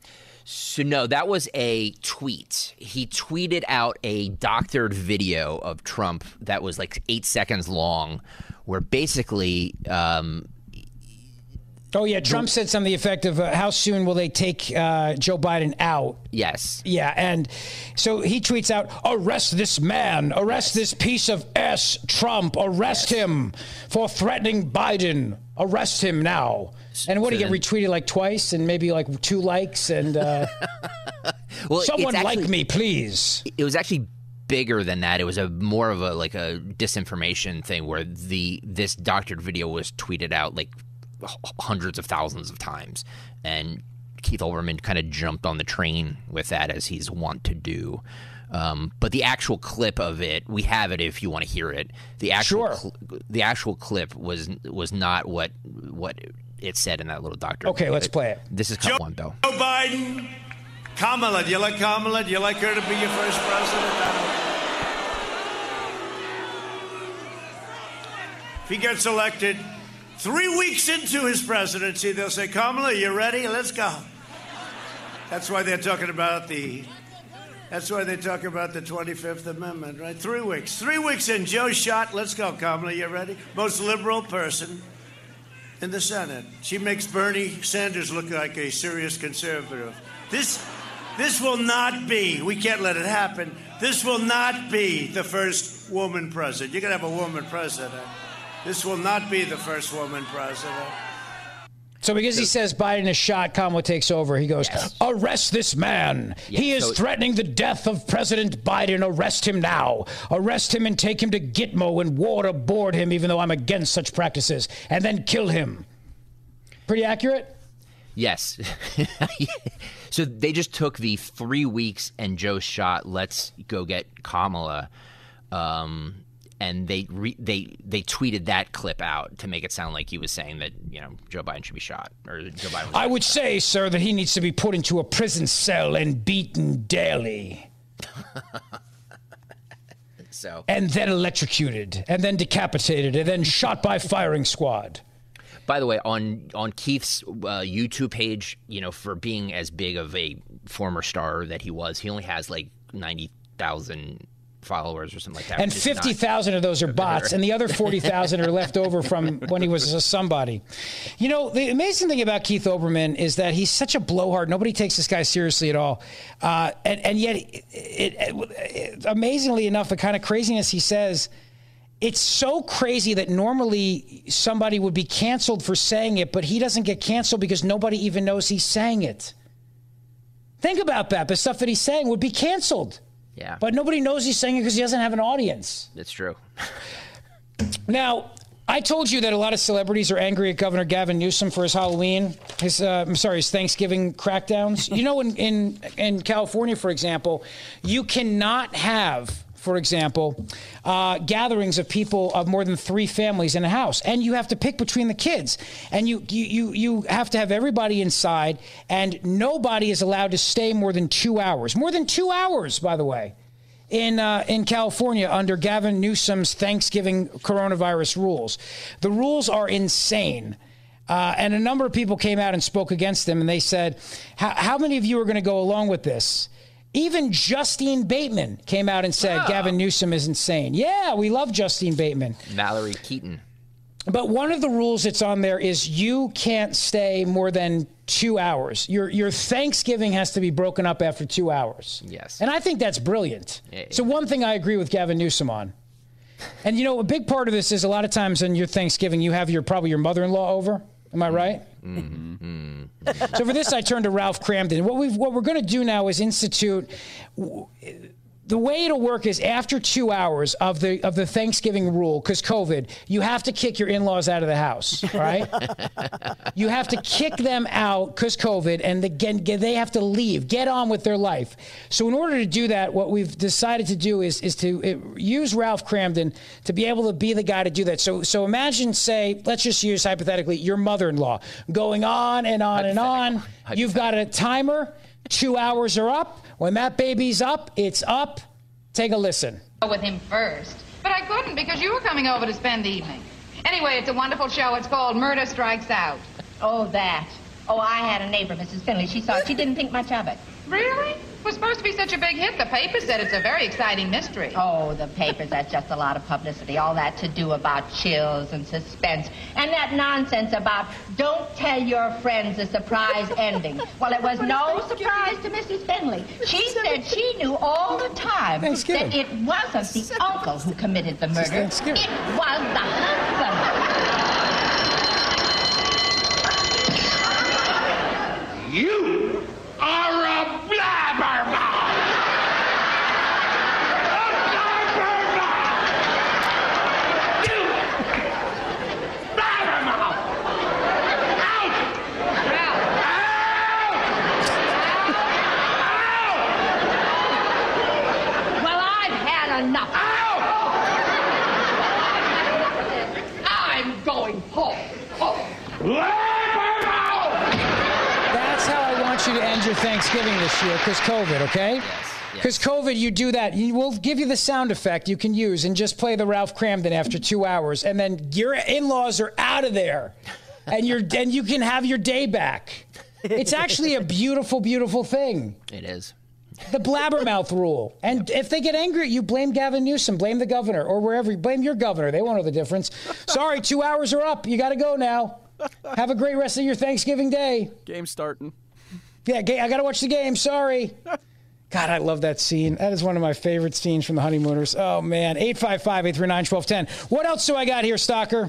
So no, that was a tweet. He tweeted out a doctored video of Trump that was like eight seconds long, where basically. Um, oh yeah, Trump said something to the effect of, uh, "How soon will they take uh, Joe Biden out?" Yes. Yeah, and so he tweets out, "Arrest this man! Arrest yes. this piece of S, Trump! Arrest yes. him for threatening Biden! Arrest him now!" And what, so he get retweeted like twice and maybe like two likes and uh, well, someone actually, like me, please. It was actually bigger than that. It was a more of a like a disinformation thing where the this doctored video was tweeted out like hundreds of thousands of times, and Keith Olbermann kind of jumped on the train with that as he's wont to do. Um, but the actual clip of it, we have it if you want to hear it. The actual sure. cl- the actual clip was was not what what. It said in that little doctor. Okay, let's play it. This is Joe, one, Bill. Joe Biden, Kamala. Do you like Kamala? Do you like her to be your first president? If he gets elected, three weeks into his presidency, they'll say, Kamala, you ready? Let's go. That's why they're talking about the. That's why they talk about the twenty-fifth Amendment, right? Three weeks. Three weeks in, Joe shot. Let's go, Kamala. You ready? Most liberal person in the Senate. She makes Bernie Sanders look like a serious conservative. This, this will not be, we can't let it happen, this will not be the first woman president. You're going to have a woman president. This will not be the first woman president. So because he says Biden is shot, Kamala takes over. He goes, yes. Arrest this man. Yes, he is so threatening the death of President Biden. Arrest him now. Arrest him and take him to Gitmo and waterboard him, even though I'm against such practices, and then kill him. Pretty accurate? Yes. So they just took the three weeks and Joe shot, let's go get Kamala. Um, and they re- they they tweeted that clip out to make it sound like he was saying that, you know, Joe Biden should be shot. Or Joe Biden was I would say, sir, that he needs to be put into a prison cell and beaten daily. So and then electrocuted, and then decapitated, and then shot by firing squad. By the way, on on Keith's uh, YouTube page, you know, for being as big of a former star that he was, he only has like ninety thousand followers or something like that. And fifty thousand of those are bots, and the other forty thousand are left over from when he was a somebody. You know, the amazing thing about Keith Olbermann is that he's such a blowhard. Nobody takes this guy seriously at all. Uh, and, and yet, it, it, it, amazingly enough, the kind of craziness he says, it's so crazy that normally somebody would be canceled for saying it, but he doesn't get canceled because nobody even knows he's saying it. Think about that. The stuff that he's saying would be canceled. Yeah. But nobody knows he's saying it because he doesn't have an audience. That's true. Now, I told you that a lot of celebrities are angry at Governor Gavin Newsom for his Halloween, his, uh, I'm sorry, his Thanksgiving crackdowns. You know, in, in, in California, for example, you cannot have, for example, uh, gatherings of people of more than three families in a house. And you have to pick between the kids. And you, you, you, you have to have everybody inside, and nobody is allowed to stay more than two hours. More than two hours, by the way, in, uh, in California under Gavin Newsom's Thanksgiving coronavirus rules. The rules are insane. Uh, and a number of people came out and spoke against them, and they said, how many of you are going to go along with this? Even Justine Bateman came out and said, oh. Gavin Newsom is insane. Yeah, we love Justine Bateman. Mallory Keaton. But one of the rules that's on there is you can't stay more than two hours. Your your Thanksgiving has to be broken up after two hours. Yes. And I think that's brilliant. Yeah, yeah. So one thing I agree with Gavin Newsom on. And, you know, a big part of this is a lot of times on your Thanksgiving, you have your probably your mother-in-law over. Am I right? Mm-hmm. Mm-hmm. So for this, I turned to Ralph Cramden. What we've what we're going to do now is institute. The way it'll work is after two hours of the of the Thanksgiving rule, because COVID, you have to kick your in-laws out of the house, right? You have to kick them out because COVID, and again, they have to leave, get on with their life. So in order to do that, what we've decided to do is is to use Ralph Cramden to be able to be the guy to do that. So so imagine, say, let's just use hypothetically your mother-in-law going on and on and on. You've got a timer. Two hours are up. When that baby's up, it's up. Take a listen. With him first. But I couldn't because you were coming over to spend the evening. Anyway, it's a wonderful show. It's called Murder Strikes Out. Oh, that. Oh, I had a neighbor, Missus Finley. She saw it. She didn't think much of it. Really? It was supposed to be such a big hit. The paper said it's a very exciting mystery. Oh, the papers, that's just a lot of publicity. All that to do about chills and suspense. And that nonsense about don't tell your friends a surprise ending. Well, it was no surprise to Missus Finley. She said she knew all the time that it wasn't the uncle who committed the murder. It was the husband. You are a blabbermouth! A blabbermouth! You! Blabbermouth! Out! Out! Out! Well, I've had enough. I'm going home. Home. That's how I want you to end your Thanksgiving this year, because COVID, okay? Because COVID, you do that. You, we'll give you the sound effect you can use and just play the Ralph Cramden after two hours, and then your in-laws are out of there, and you're and you can have your day back. It's actually a beautiful, beautiful thing. It is. The blabbermouth rule. And if they get angry at you, blame Gavin Newsom, blame the governor, or wherever you blame your governor. They won't know the difference. Sorry, two hours are up. You got to go now. Have a great rest of your Thanksgiving day. Game's starting. Yeah, I got to watch the game. Sorry. God, I love that scene. That is one of my favorite scenes from The Honeymooners. Oh, man. eight five five, eight three nine, one two one zero. What else do I got here, Stalker?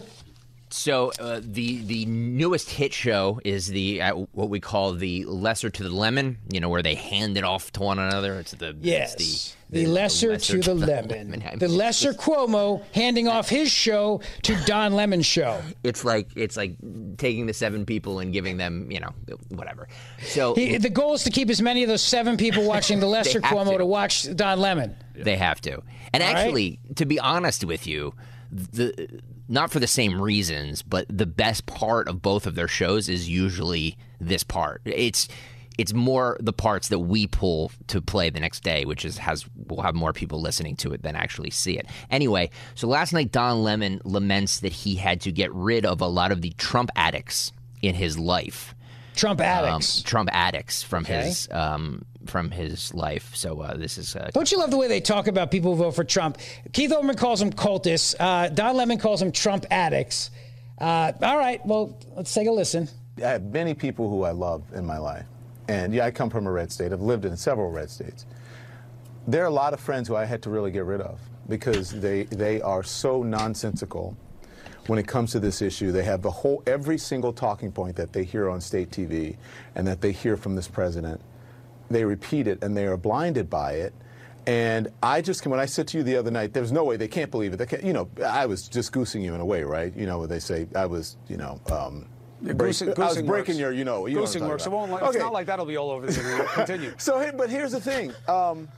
So uh, the the newest hit show is the uh, what we call the lesser to the lemon, you know, where they hand it off to one another. It's the yes, it's the, the, the, lesser, lesser to, to the, the lemon. lemon. I mean, the lesser Cuomo handing off his show to Don Lemon's show. It's like it's like taking the seven people and giving them, you know, whatever. So he, the goal is to keep as many of those seven people watching the lesser Cuomo to. to watch Don Lemon. They have to. And All actually, right? to be honest with you, the. Not for the same reasons, but the best part of both of their shows is usually this part. It's it's more the parts that we pull to play the next day, which is has we'll have more people listening to it than actually see it. Anyway, so last night Don Lemon laments that he had to get rid of a lot of the Trump addicts in his life. Trump addicts. Um, Trump addicts from okay. his um, from his life. So uh, this is. Uh, Don't you love the way they talk about people who vote for Trump? Keith Olbermann calls them cultists. Uh, Don Lemon calls them Trump addicts. Uh, all right, well, let's take a listen. I have many people who I love in my life, and yeah, I come from a red state. I've lived in several red states. There are a lot of friends who I had to really get rid of because they they are so nonsensical. When it comes to this issue, they have the whole, every single talking point that they hear on state T V and that they hear from this president, they repeat it and they are blinded by it. And I just, when I said to you the other night, there's no way, they can't believe it. They can't, you know, I was just goosing you in a way, right? You know, what they say, I was, you know, um, Yeah, break, goosing, I was goosing breaking works. your, you know, you goosing know works. It won't. Like, okay. It's not like that'll be all over the internet. Continue. So, but here's the thing. Um,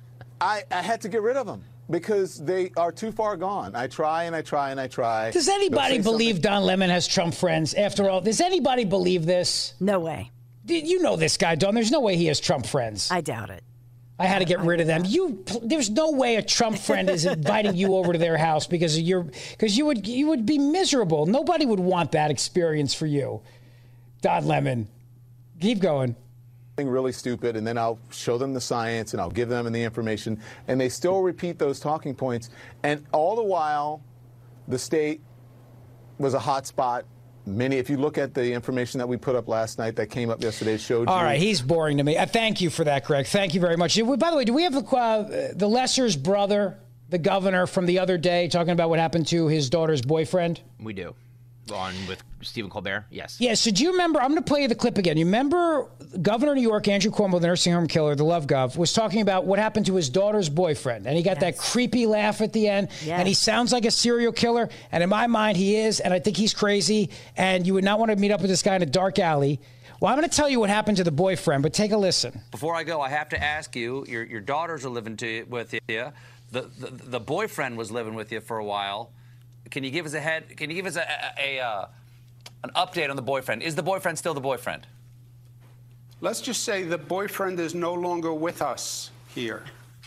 I, I had to get rid of them. Because they are too far gone. I try and I try and I try. Does anybody believe something. Don Lemon has Trump friends? After all, does anybody believe this? No way. You know this guy, Don. There's no way he has Trump friends. I doubt it. I had to get I, rid I of them. You, there's no way a Trump friend is inviting you over to their house because of your, because you would, you would be miserable. Nobody would want that experience for you, Don Lemon. Keep going. Really stupid, and then I'll show them the science and I'll give them the information, and they still repeat those talking points. And all the while, the state was a hot spot. Many, if you look at the information that we put up last night that came up yesterday, showed all you. All right, he's boring to me. Uh, thank you for that, Greg. Thank you very much. By the way, do we have uh, the Lesser's brother, the governor from the other day, talking about what happened to his daughter's boyfriend? We do. On with Stephen Colbert, yes. Yeah, so do you remember, I'm going to play you the clip again. You remember Governor of New York, Andrew Cuomo, the nursing home killer, the Love Gov, was talking about what happened to his daughter's boyfriend. And he got yes. that creepy laugh at the end. Yes. And he sounds like a serial killer. And in my mind, he is. And I think he's crazy. And you would not want to meet up with this guy in a dark alley. Well, I'm going to tell you what happened to the boyfriend, but take a listen. Before I go, I have to ask you, your, your daughters are living to, with you. The, the, the boyfriend was living with you for a while. Can you give us a head? Can you give us a, a, a uh, an update on the boyfriend? Is the boyfriend still the boyfriend? Let's just say the boyfriend is no longer with us here.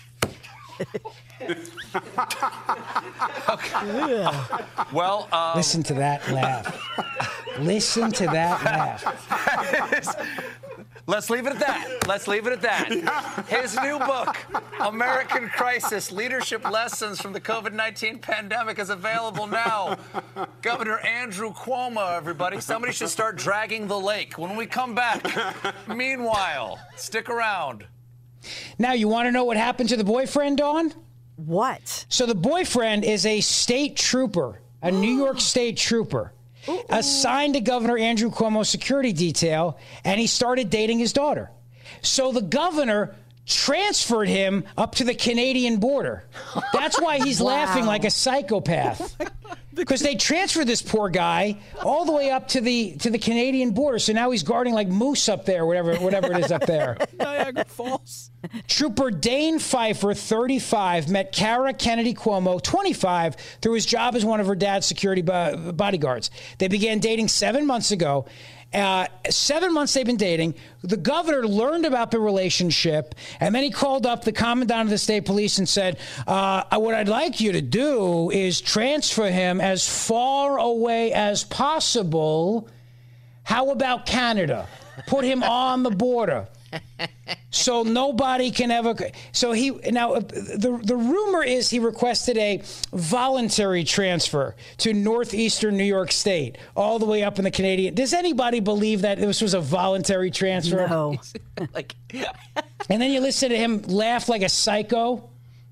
Okay. Well, um, listen to that laugh. Listen to that laugh. Let's leave it at that. Let's leave it at that. His new book, American Crisis, Leadership Lessons from the COVID nineteen Pandemic, is available now. Governor Andrew Cuomo, everybody. Somebody should start dragging the lake when we come back. Meanwhile, stick around. Now, you want to know what happened to the boyfriend, Dawn? What? So the boyfriend is a state trooper, a New York state trooper. Ooh, ooh. Assigned to Governor Andrew Cuomo's security detail, and he started dating his daughter. So the governor transferred him up to the Canadian border. That's why he's wow. laughing like a psychopath. Because they transferred this poor guy all the way up to the to the Canadian border. So now he's guarding like moose up there, whatever whatever it is up there. Niagara Falls. Trooper Dane Pfeiffer, thirty-five, met Cara Kennedy Cuomo, twenty-five, through his job as one of her dad's security bo- bodyguards. They began dating seven months ago. Uh, seven months they've been dating. The governor learned about the relationship, and then he called up the commandant of the state police and said, uh, what I'd like you to do is transfer him as far away as possible. How about Canada? Put him on the border. So nobody can ever. So he now the the rumor is he requested a voluntary transfer to northeastern New York State, all the way up in the Canadian. Does anybody believe that this was a voluntary transfer? No. like, and then you listen to him laugh like a psycho.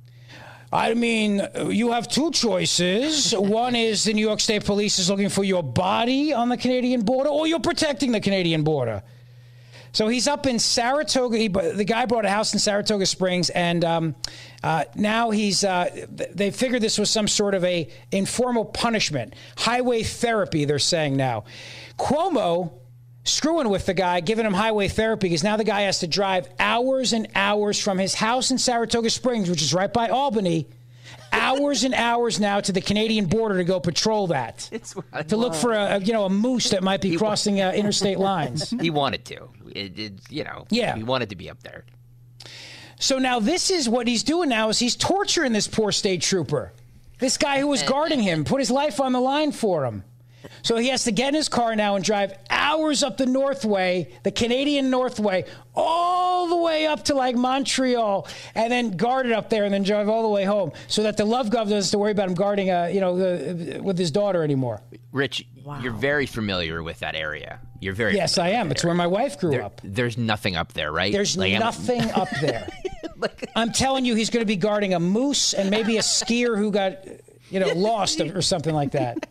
I mean, you have two choices. One is the New York State Police is looking for your body on the Canadian border, or you're protecting the Canadian border. So he's up in Saratoga. He, the guy bought a house in Saratoga Springs, and um, uh, now he's. Uh, they figured this was some sort of a informal punishment, highway therapy. They're saying now, Cuomo screwing with the guy, giving him highway therapy because now the guy has to drive hours and hours from his house in Saratoga Springs, which is right by Albany. Hours and hours now to the Canadian border to go patrol that, it's, to look for a, a you know a moose that might be crossing uh, interstate lines. He wanted to, it, it, you know. Yeah, he wanted to be up there. So now this is what he's doing now is he's torturing this poor state trooper, this guy who was guarding him, put his life on the line for him. So he has to get in his car now and drive hours up the Northway, the Canadian Northway, all the way up to like Montreal, and then guard it up there, and then drive all the way home, so that the love governor doesn't have to worry about him guarding, uh, you know, the, with his daughter anymore. Rich, wow. You're very familiar with that area. You're very yes, I am. It's where my wife grew there, up. There's nothing up there, right? There's like, nothing up there. like, I'm telling you, he's going to be guarding a moose and maybe a skier who got, you know, lost or something like that.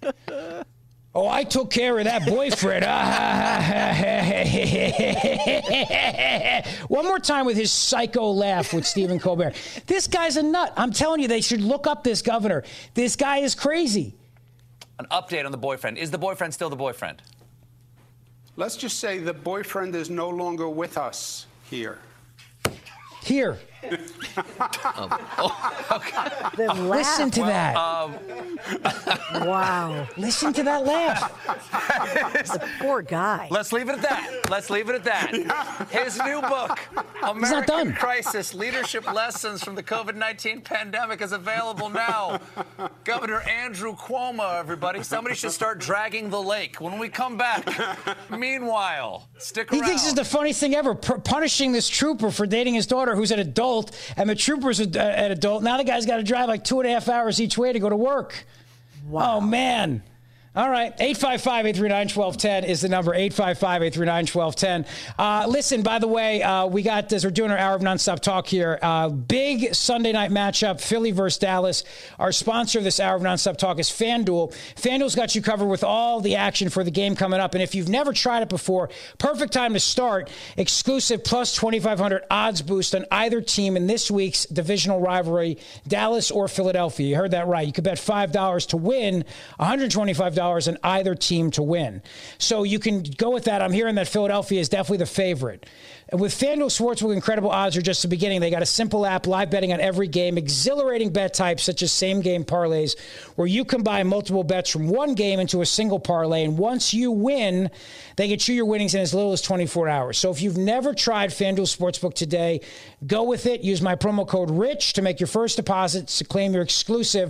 Oh, I took care of that boyfriend. One more time with his psycho laugh with Stephen Colbert. This guy's a nut. I'm telling you, they should look up this governor. This guy is crazy. An update on the boyfriend. Is the boyfriend still the boyfriend? Let's just say the boyfriend is no longer with us here. Here. um, oh, okay. Listen to well, that. Um, wow. Listen to that laugh. The poor guy. Let's leave it at that. Let's leave it at that. His new book, American Crisis, Leadership Lessons from the COVID nineteen Pandemic, is available now. Governor Andrew Cuomo, everybody. Somebody should start dragging the lake when we come back. Meanwhile, stick around. He thinks it's the funniest thing ever, p- punishing this trooper for dating his daughter, who's an adult, and the trooper's an adult. Now the guy's got to drive like two and a half hours each way to go to work. Wow. Oh, man. All right, eight five five, eight three nine, one two one zero is the number, eight five five, eight three nine, one two one zero. Uh, listen, by the way, uh, we got, as we're doing our hour of nonstop talk here, uh, big Sunday night matchup, Philly versus Dallas. Our sponsor of this hour of nonstop talk is FanDuel. FanDuel's got you covered with all the action for the game coming up, and if you've never tried it before, perfect time to start. Exclusive plus twenty-five hundred odds boost on either team in this week's divisional rivalry, Dallas or Philadelphia. You heard that right. You could bet five dollars to win, one hundred twenty-five dollars on either team to win. So you can go with that. I'm hearing that Philadelphia is definitely the favorite. And with FanDuel Sportsbook, incredible odds are just the beginning. They got a simple app, live betting on every game, exhilarating bet types such as same-game parlays, where you combine multiple bets from one game into a single parlay. And once you win, they get you your winnings in as little as twenty-four hours. So if you've never tried FanDuel Sportsbook today, go with it. Use my promo code RICH to make your first deposit to claim your exclusive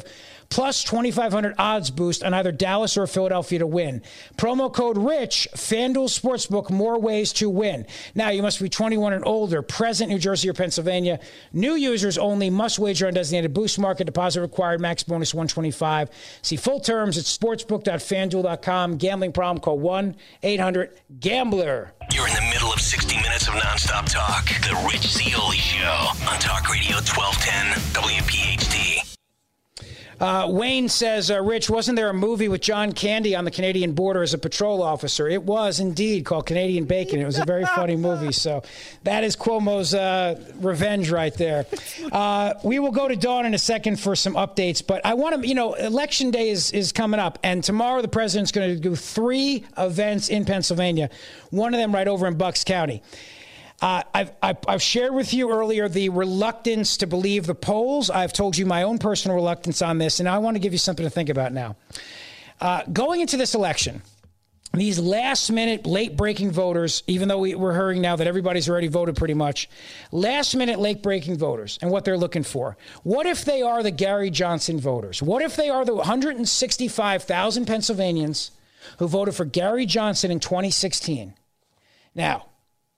plus twenty-five hundred odds boost on either Dallas or Philadelphia to win. Promo code RICH, FanDuel Sportsbook, more ways to win. Now, you must be twenty-one and older, present New Jersey or Pennsylvania. New users only, must wager on designated boost market, deposit required, max bonus one twenty-five. See full terms at sportsbook dot fan duel dot com. Gambling problem, call one eight hundred gambler. You're in the middle of sixty minutes of nonstop talk. The Rich Zeoli Show on Talk Radio twelve ten W P H T. Uh, Wayne says, uh, Rich, wasn't there a movie with John Candy on the Canadian border as a patrol officer? It was indeed, called Canadian Bacon. It was a very funny movie. So that is Cuomo's uh, revenge right there. Uh, we will go to Dawn in a second for some updates. But I want to, you know, Election Day is, is coming up. And tomorrow the president's going to do three events in Pennsylvania, one of them right over in Bucks County. Uh, I've, I've, I've shared with you earlier the reluctance to believe the polls. I've told you my own personal reluctance on this, and I want to give you something to think about now. Uh, going into this election, these last-minute, late-breaking voters, even though we, we're hearing now that everybody's already voted pretty much, last-minute, late-breaking voters and what they're looking for. What if they are the Gary Johnson voters? What if they are the one hundred sixty-five thousand Pennsylvanians who voted for Gary Johnson in twenty sixteen? Now,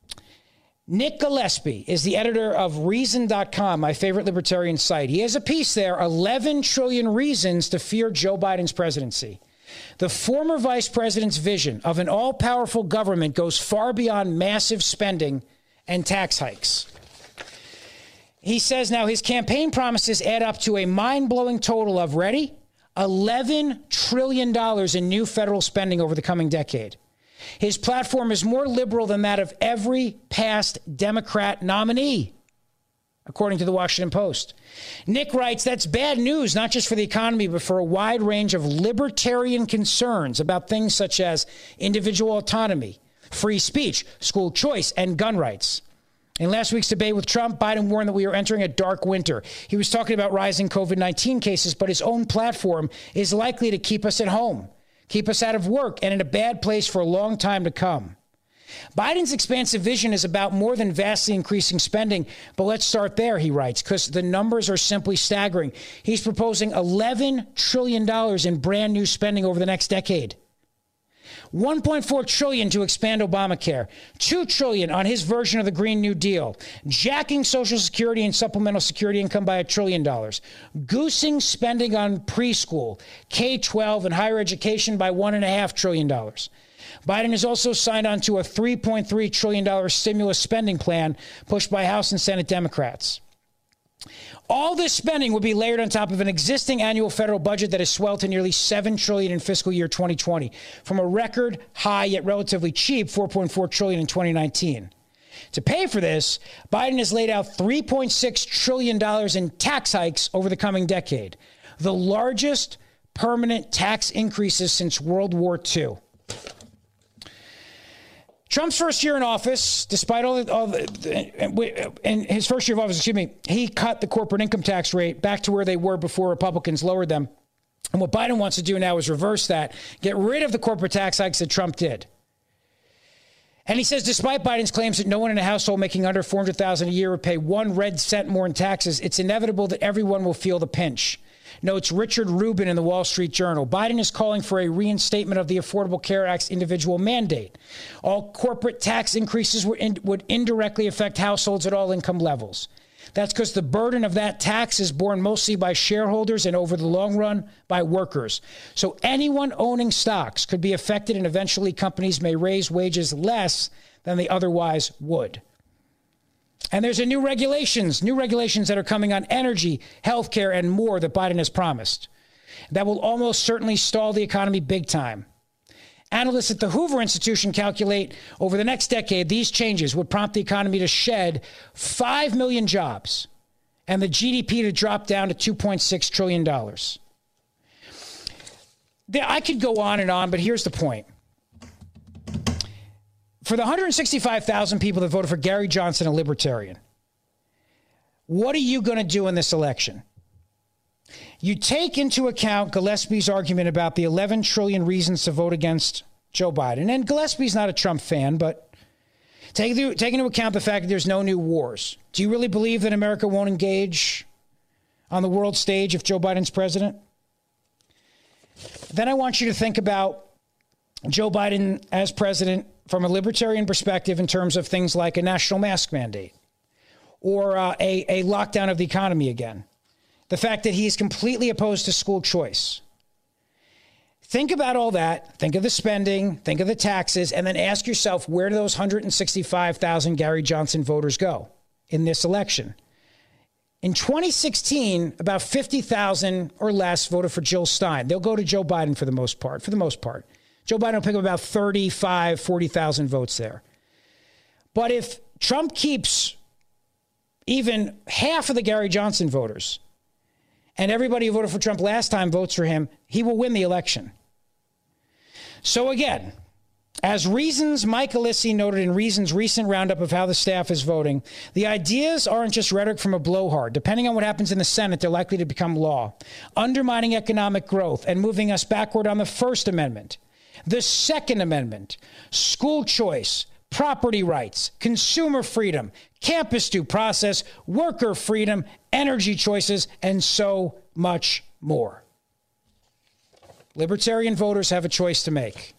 Nick Gillespie is the editor of Reason dot com, my favorite libertarian site. He has a piece there, eleven trillion Reasons to Fear Joe Biden's Presidency. The former vice president's vision of an all-powerful government goes far beyond massive spending and tax hikes. He says now his campaign promises add up to a mind-blowing total of, ready, eleven trillion dollars in new federal spending over the coming decade. His platform is more liberal than that of every past Democrat nominee, according to the Washington Post. Nick writes, that's bad news, not just for the economy, but for a wide range of libertarian concerns about things such as individual autonomy, free speech, school choice, and gun rights. In last week's debate with Trump, Biden warned that we are entering a dark winter. He was talking about rising COVID nineteen cases, but his own platform is likely to keep us at home, keep us out of work, and in a bad place for a long time to come. Biden's expansive vision is about more than vastly increasing spending, but let's start there, he writes, because the numbers are simply staggering. He's proposing eleven trillion dollars in brand new spending over the next decade. one point four trillion dollars to expand Obamacare, two trillion dollars on his version of the Green New Deal, jacking Social Security and supplemental security income by a trillion dollars, goosing spending on preschool, K twelve, and higher education by one point five trillion dollars. Biden has also signed on to a three point three trillion dollars stimulus spending plan pushed by House and Senate Democrats. All this spending would be layered on top of an existing annual federal budget that has swelled to nearly seven trillion dollars in fiscal year twenty twenty, from a record high yet relatively cheap four point four trillion dollars in twenty nineteen. To pay for this, Biden has laid out three point six trillion dollars in tax hikes over the coming decade, the largest permanent tax increases since World War Two. Trump's first year in office, despite all, the, all the, in his first year of office, excuse me, he cut the corporate income tax rate back to where they were before Republicans lowered them. And what Biden wants to do now is reverse that, get rid of the corporate tax hikes that Trump did. And he says, despite Biden's claims that no one in a household making under four hundred thousand dollars a year would pay one red cent more in taxes, it's inevitable that everyone will feel the pinch. Notes Richard Rubin in the Wall Street Journal. Biden is calling for a reinstatement of the Affordable Care Act's individual mandate. All corporate tax increases would, in, would indirectly affect households at all income levels. That's because the burden of that tax is borne mostly by shareholders and over the long run by workers. So anyone owning stocks could be affected, and eventually companies may raise wages less than they otherwise would. And there's a new regulations, new regulations that are coming on energy, healthcare, and more that Biden has promised. That will almost certainly stall the economy big time. Analysts at the Hoover Institution calculate over the next decade, these changes would prompt the economy to shed five million jobs and the G D P to drop down to two point six trillion dollars. I could go on and on, but here's the point. For the one hundred sixty-five thousand people that voted for Gary Johnson, a libertarian, what are you going to do in this election? You take into account Gillespie's argument about the eleven trillion reasons to vote against Joe Biden. And Gillespie's not a Trump fan, but take, take into account the fact that there's no new wars. Do you really believe that America won't engage on the world stage if Joe Biden's president? then I want you to think about Joe Biden as president from a libertarian perspective in terms of things like a national mask mandate or uh, a, a lockdown of the economy again. The fact that he's completely opposed to school choice. Think about all that. Think of the spending, think of the taxes, and then ask yourself, where do those one hundred sixty-five thousand Gary Johnson voters go in this election? In twenty sixteen, about fifty thousand or less voted for Jill Stein. They'll go to Joe Biden for the most part, for the most part. Joe Biden will pick up about thirty-five, forty thousand votes there. But if Trump keeps even half of the Gary Johnson voters, and everybody who voted for Trump last time votes for him, he will win the election. So again, as Reason's Mike Alissi noted in Reason's recent roundup of how the staff is voting, the ideas aren't just rhetoric from a blowhard. Depending on what happens in the Senate, they're likely to become law, undermining economic growth and moving us backward on the First Amendment, the Second Amendment, school choice, property rights, consumer freedom, campus due process, worker freedom, energy choices, and so much more. Libertarian voters have a choice to make.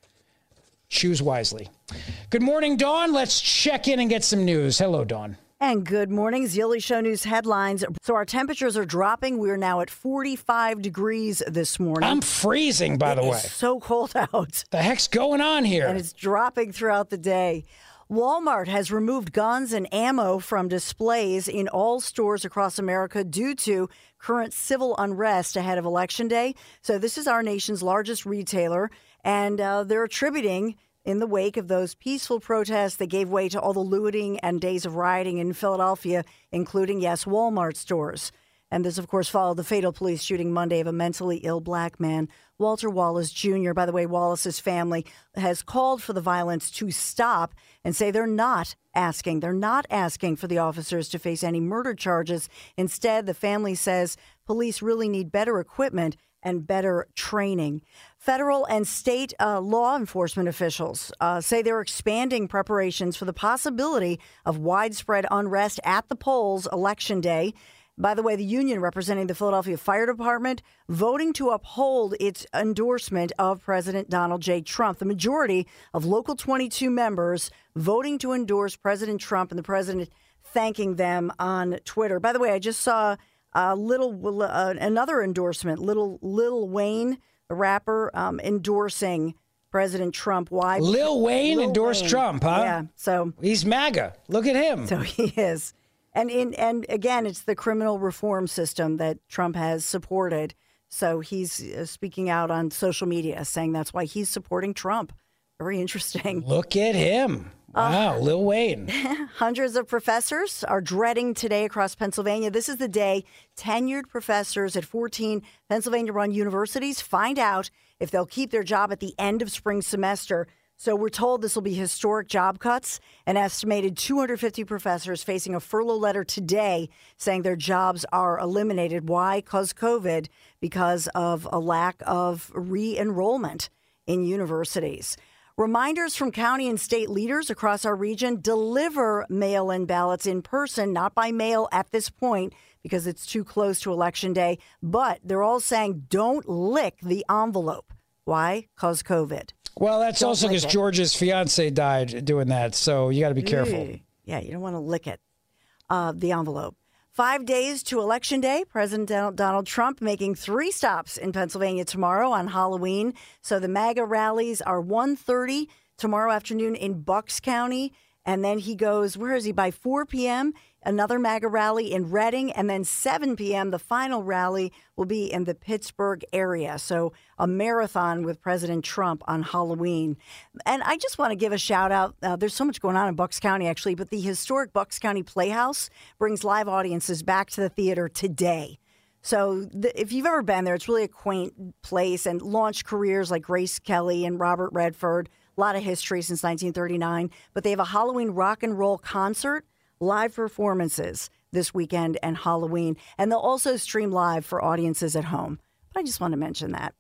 Choose wisely. Good morning, Dawn. Let's check in and get some news. Hello, Dawn. And good morning. Zeoli Show News headlines. So our temperatures are dropping. We're now at forty-five degrees this morning. I'm freezing, by the way. It's so cold out. The heck's going on here? And it's dropping throughout the day. Walmart has removed guns and ammo from displays in all stores across America due to current civil unrest ahead of Election Day. So this is our nation's largest retailer, and uh, they're attributing, in the wake of those peaceful protests that gave way to all the looting and days of rioting in Philadelphia, including, yes, Walmart stores. And this, of course, followed the fatal police shooting Monday of a mentally ill black man, Walter Wallace Junior By the way, Wallace's family has called for the violence to stop and say they're not asking. They're not asking for the officers to face any murder charges. Instead, the family says police really need better equipment and better training. Federal and state uh, law enforcement officials uh, say they're expanding preparations for the possibility of widespread unrest at the polls Election Day. By the way, the union representing the Philadelphia Fire Department voting to uphold its endorsement of President Donald J. Trump. The majority of Local twenty-two members voting to endorse President Trump, and the president thanking them on Twitter. By the way, I just saw a little uh, another endorsement, little Lil Wayne, the rapper, um, endorsing President Trump. Why? Lil Wayne Lil endorsed Wayne. Trump, huh? Yeah. So he's MAGA. Look at him. So he is. And in and again, it's the criminal reform system that Trump has supported. So he's uh, speaking out on social media, saying that's why he's supporting Trump. Very interesting. Look at him. Wow, uh, Lil Wayne. Hundreds of professors are dreading today across Pennsylvania. This is the day tenured professors at fourteen Pennsylvania-run universities find out if they'll keep their job at the end of spring semester. So we're told this will be historic job cuts. An estimated two hundred fifty professors facing a furlough letter today saying their jobs are eliminated. Why? Because COVID, because of a lack of re-enrollment in universities. Reminders from county and state leaders across our region: deliver mail-in ballots in person, not by mail at this point because it's too close to Election Day. But they're all saying don't lick the envelope. Why? Because COVID. Well, that's don't also because George's fiance died doing that, so you got to be careful. Yeah, you don't want to lick it, uh, the envelope. Five days to Election Day. President Donald Trump making three stops in Pennsylvania tomorrow on Halloween. So the MAGA rallies are one thirty tomorrow afternoon in Bucks County. And then he goes, where is he? By four p.m., another MAGA rally in Reading. And then seven p.m., the final rally will be in the Pittsburgh area. So a marathon with President Trump on Halloween. And I just want to give a shout out. Uh, there's so much going on in Bucks County, actually, but the historic Bucks County Playhouse brings live audiences back to the theater today. So the, if you've ever been there, it's really a quaint place and launched careers like Grace Kelly and Robert Redford. A lot of history since nineteen thirty-nine. But they have a Halloween rock and roll concert, live performances this weekend and Halloween. And they'll also stream live for audiences at home. But I just want to mention that.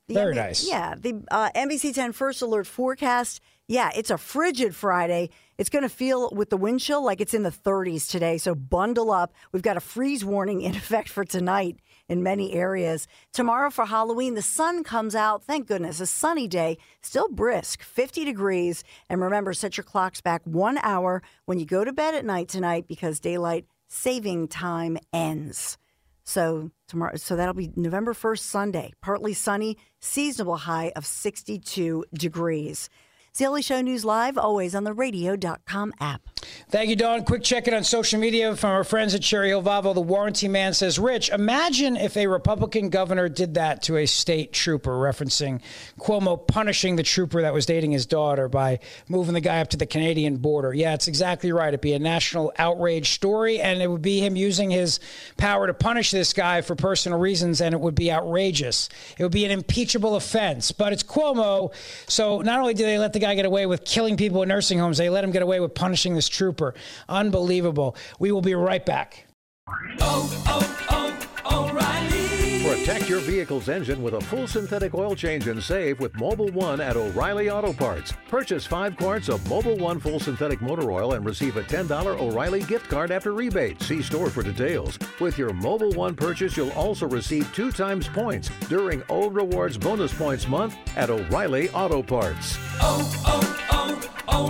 The Very N B- nice. Yeah, the uh, N B C ten First Alert forecast. Yeah, it's a frigid Friday. It's going to feel with the wind chill like it's in the thirties today. So bundle up. We've got a freeze warning in effect for tonight in many areas. Tomorrow for Halloween, the sun comes out. Thank goodness. A sunny day, still brisk, fifty degrees. And remember, set your clocks back one hour when you go to bed at night tonight because daylight saving time ends. So tomorrow, so that'll be November first, Sunday. Partly sunny, seasonable high of sixty-two degrees. It's the Early Show News Live, always on the radio dot com app. Thank you, Dawn. Quick check-in on social media from our friends at Cherry Hill Volvo. The warranty man says, Rich, imagine if a Republican governor did that to a state trooper, referencing Cuomo punishing the trooper that was dating his daughter by moving the guy up to the Canadian border. Yeah, it's exactly right. It'd be a national outrage story, and it would be him using his power to punish this guy for personal reasons, and it would be outrageous. It would be an impeachable offense. But it's Cuomo, so not only do they let the guy get away with killing people in nursing homes, they let him get away with punishing this trooper. Unbelievable. We will be right back. Oh, oh, oh, O'Reilly. Protect your vehicle's engine with a full synthetic oil change and save with Mobil one at O'Reilly Auto Parts. Purchase five quarts of Mobil one full synthetic motor oil and receive a ten dollars O'Reilly gift card after rebate. See store for details. With your Mobil one purchase, you'll also receive two times points during O Rewards Bonus Points Month at O'Reilly Auto Parts. Oh, oh,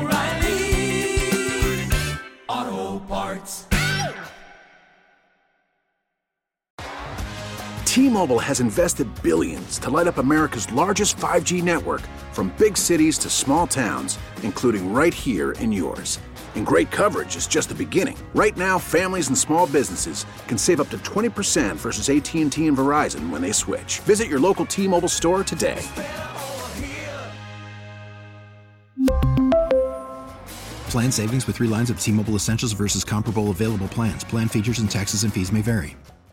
oh, O'Reilly Auto Parts. T-Mobile has invested billions to light up America's largest five G network, from big cities to small towns, including right here in yours. And great coverage is just the beginning. Right now, families and small businesses can save up to twenty percent versus A T and T and Verizon when they switch. Visit your local T-Mobile store today. Plan savings with three lines of T-Mobile Essentials versus comparable available plans. Plan features and taxes and fees may vary.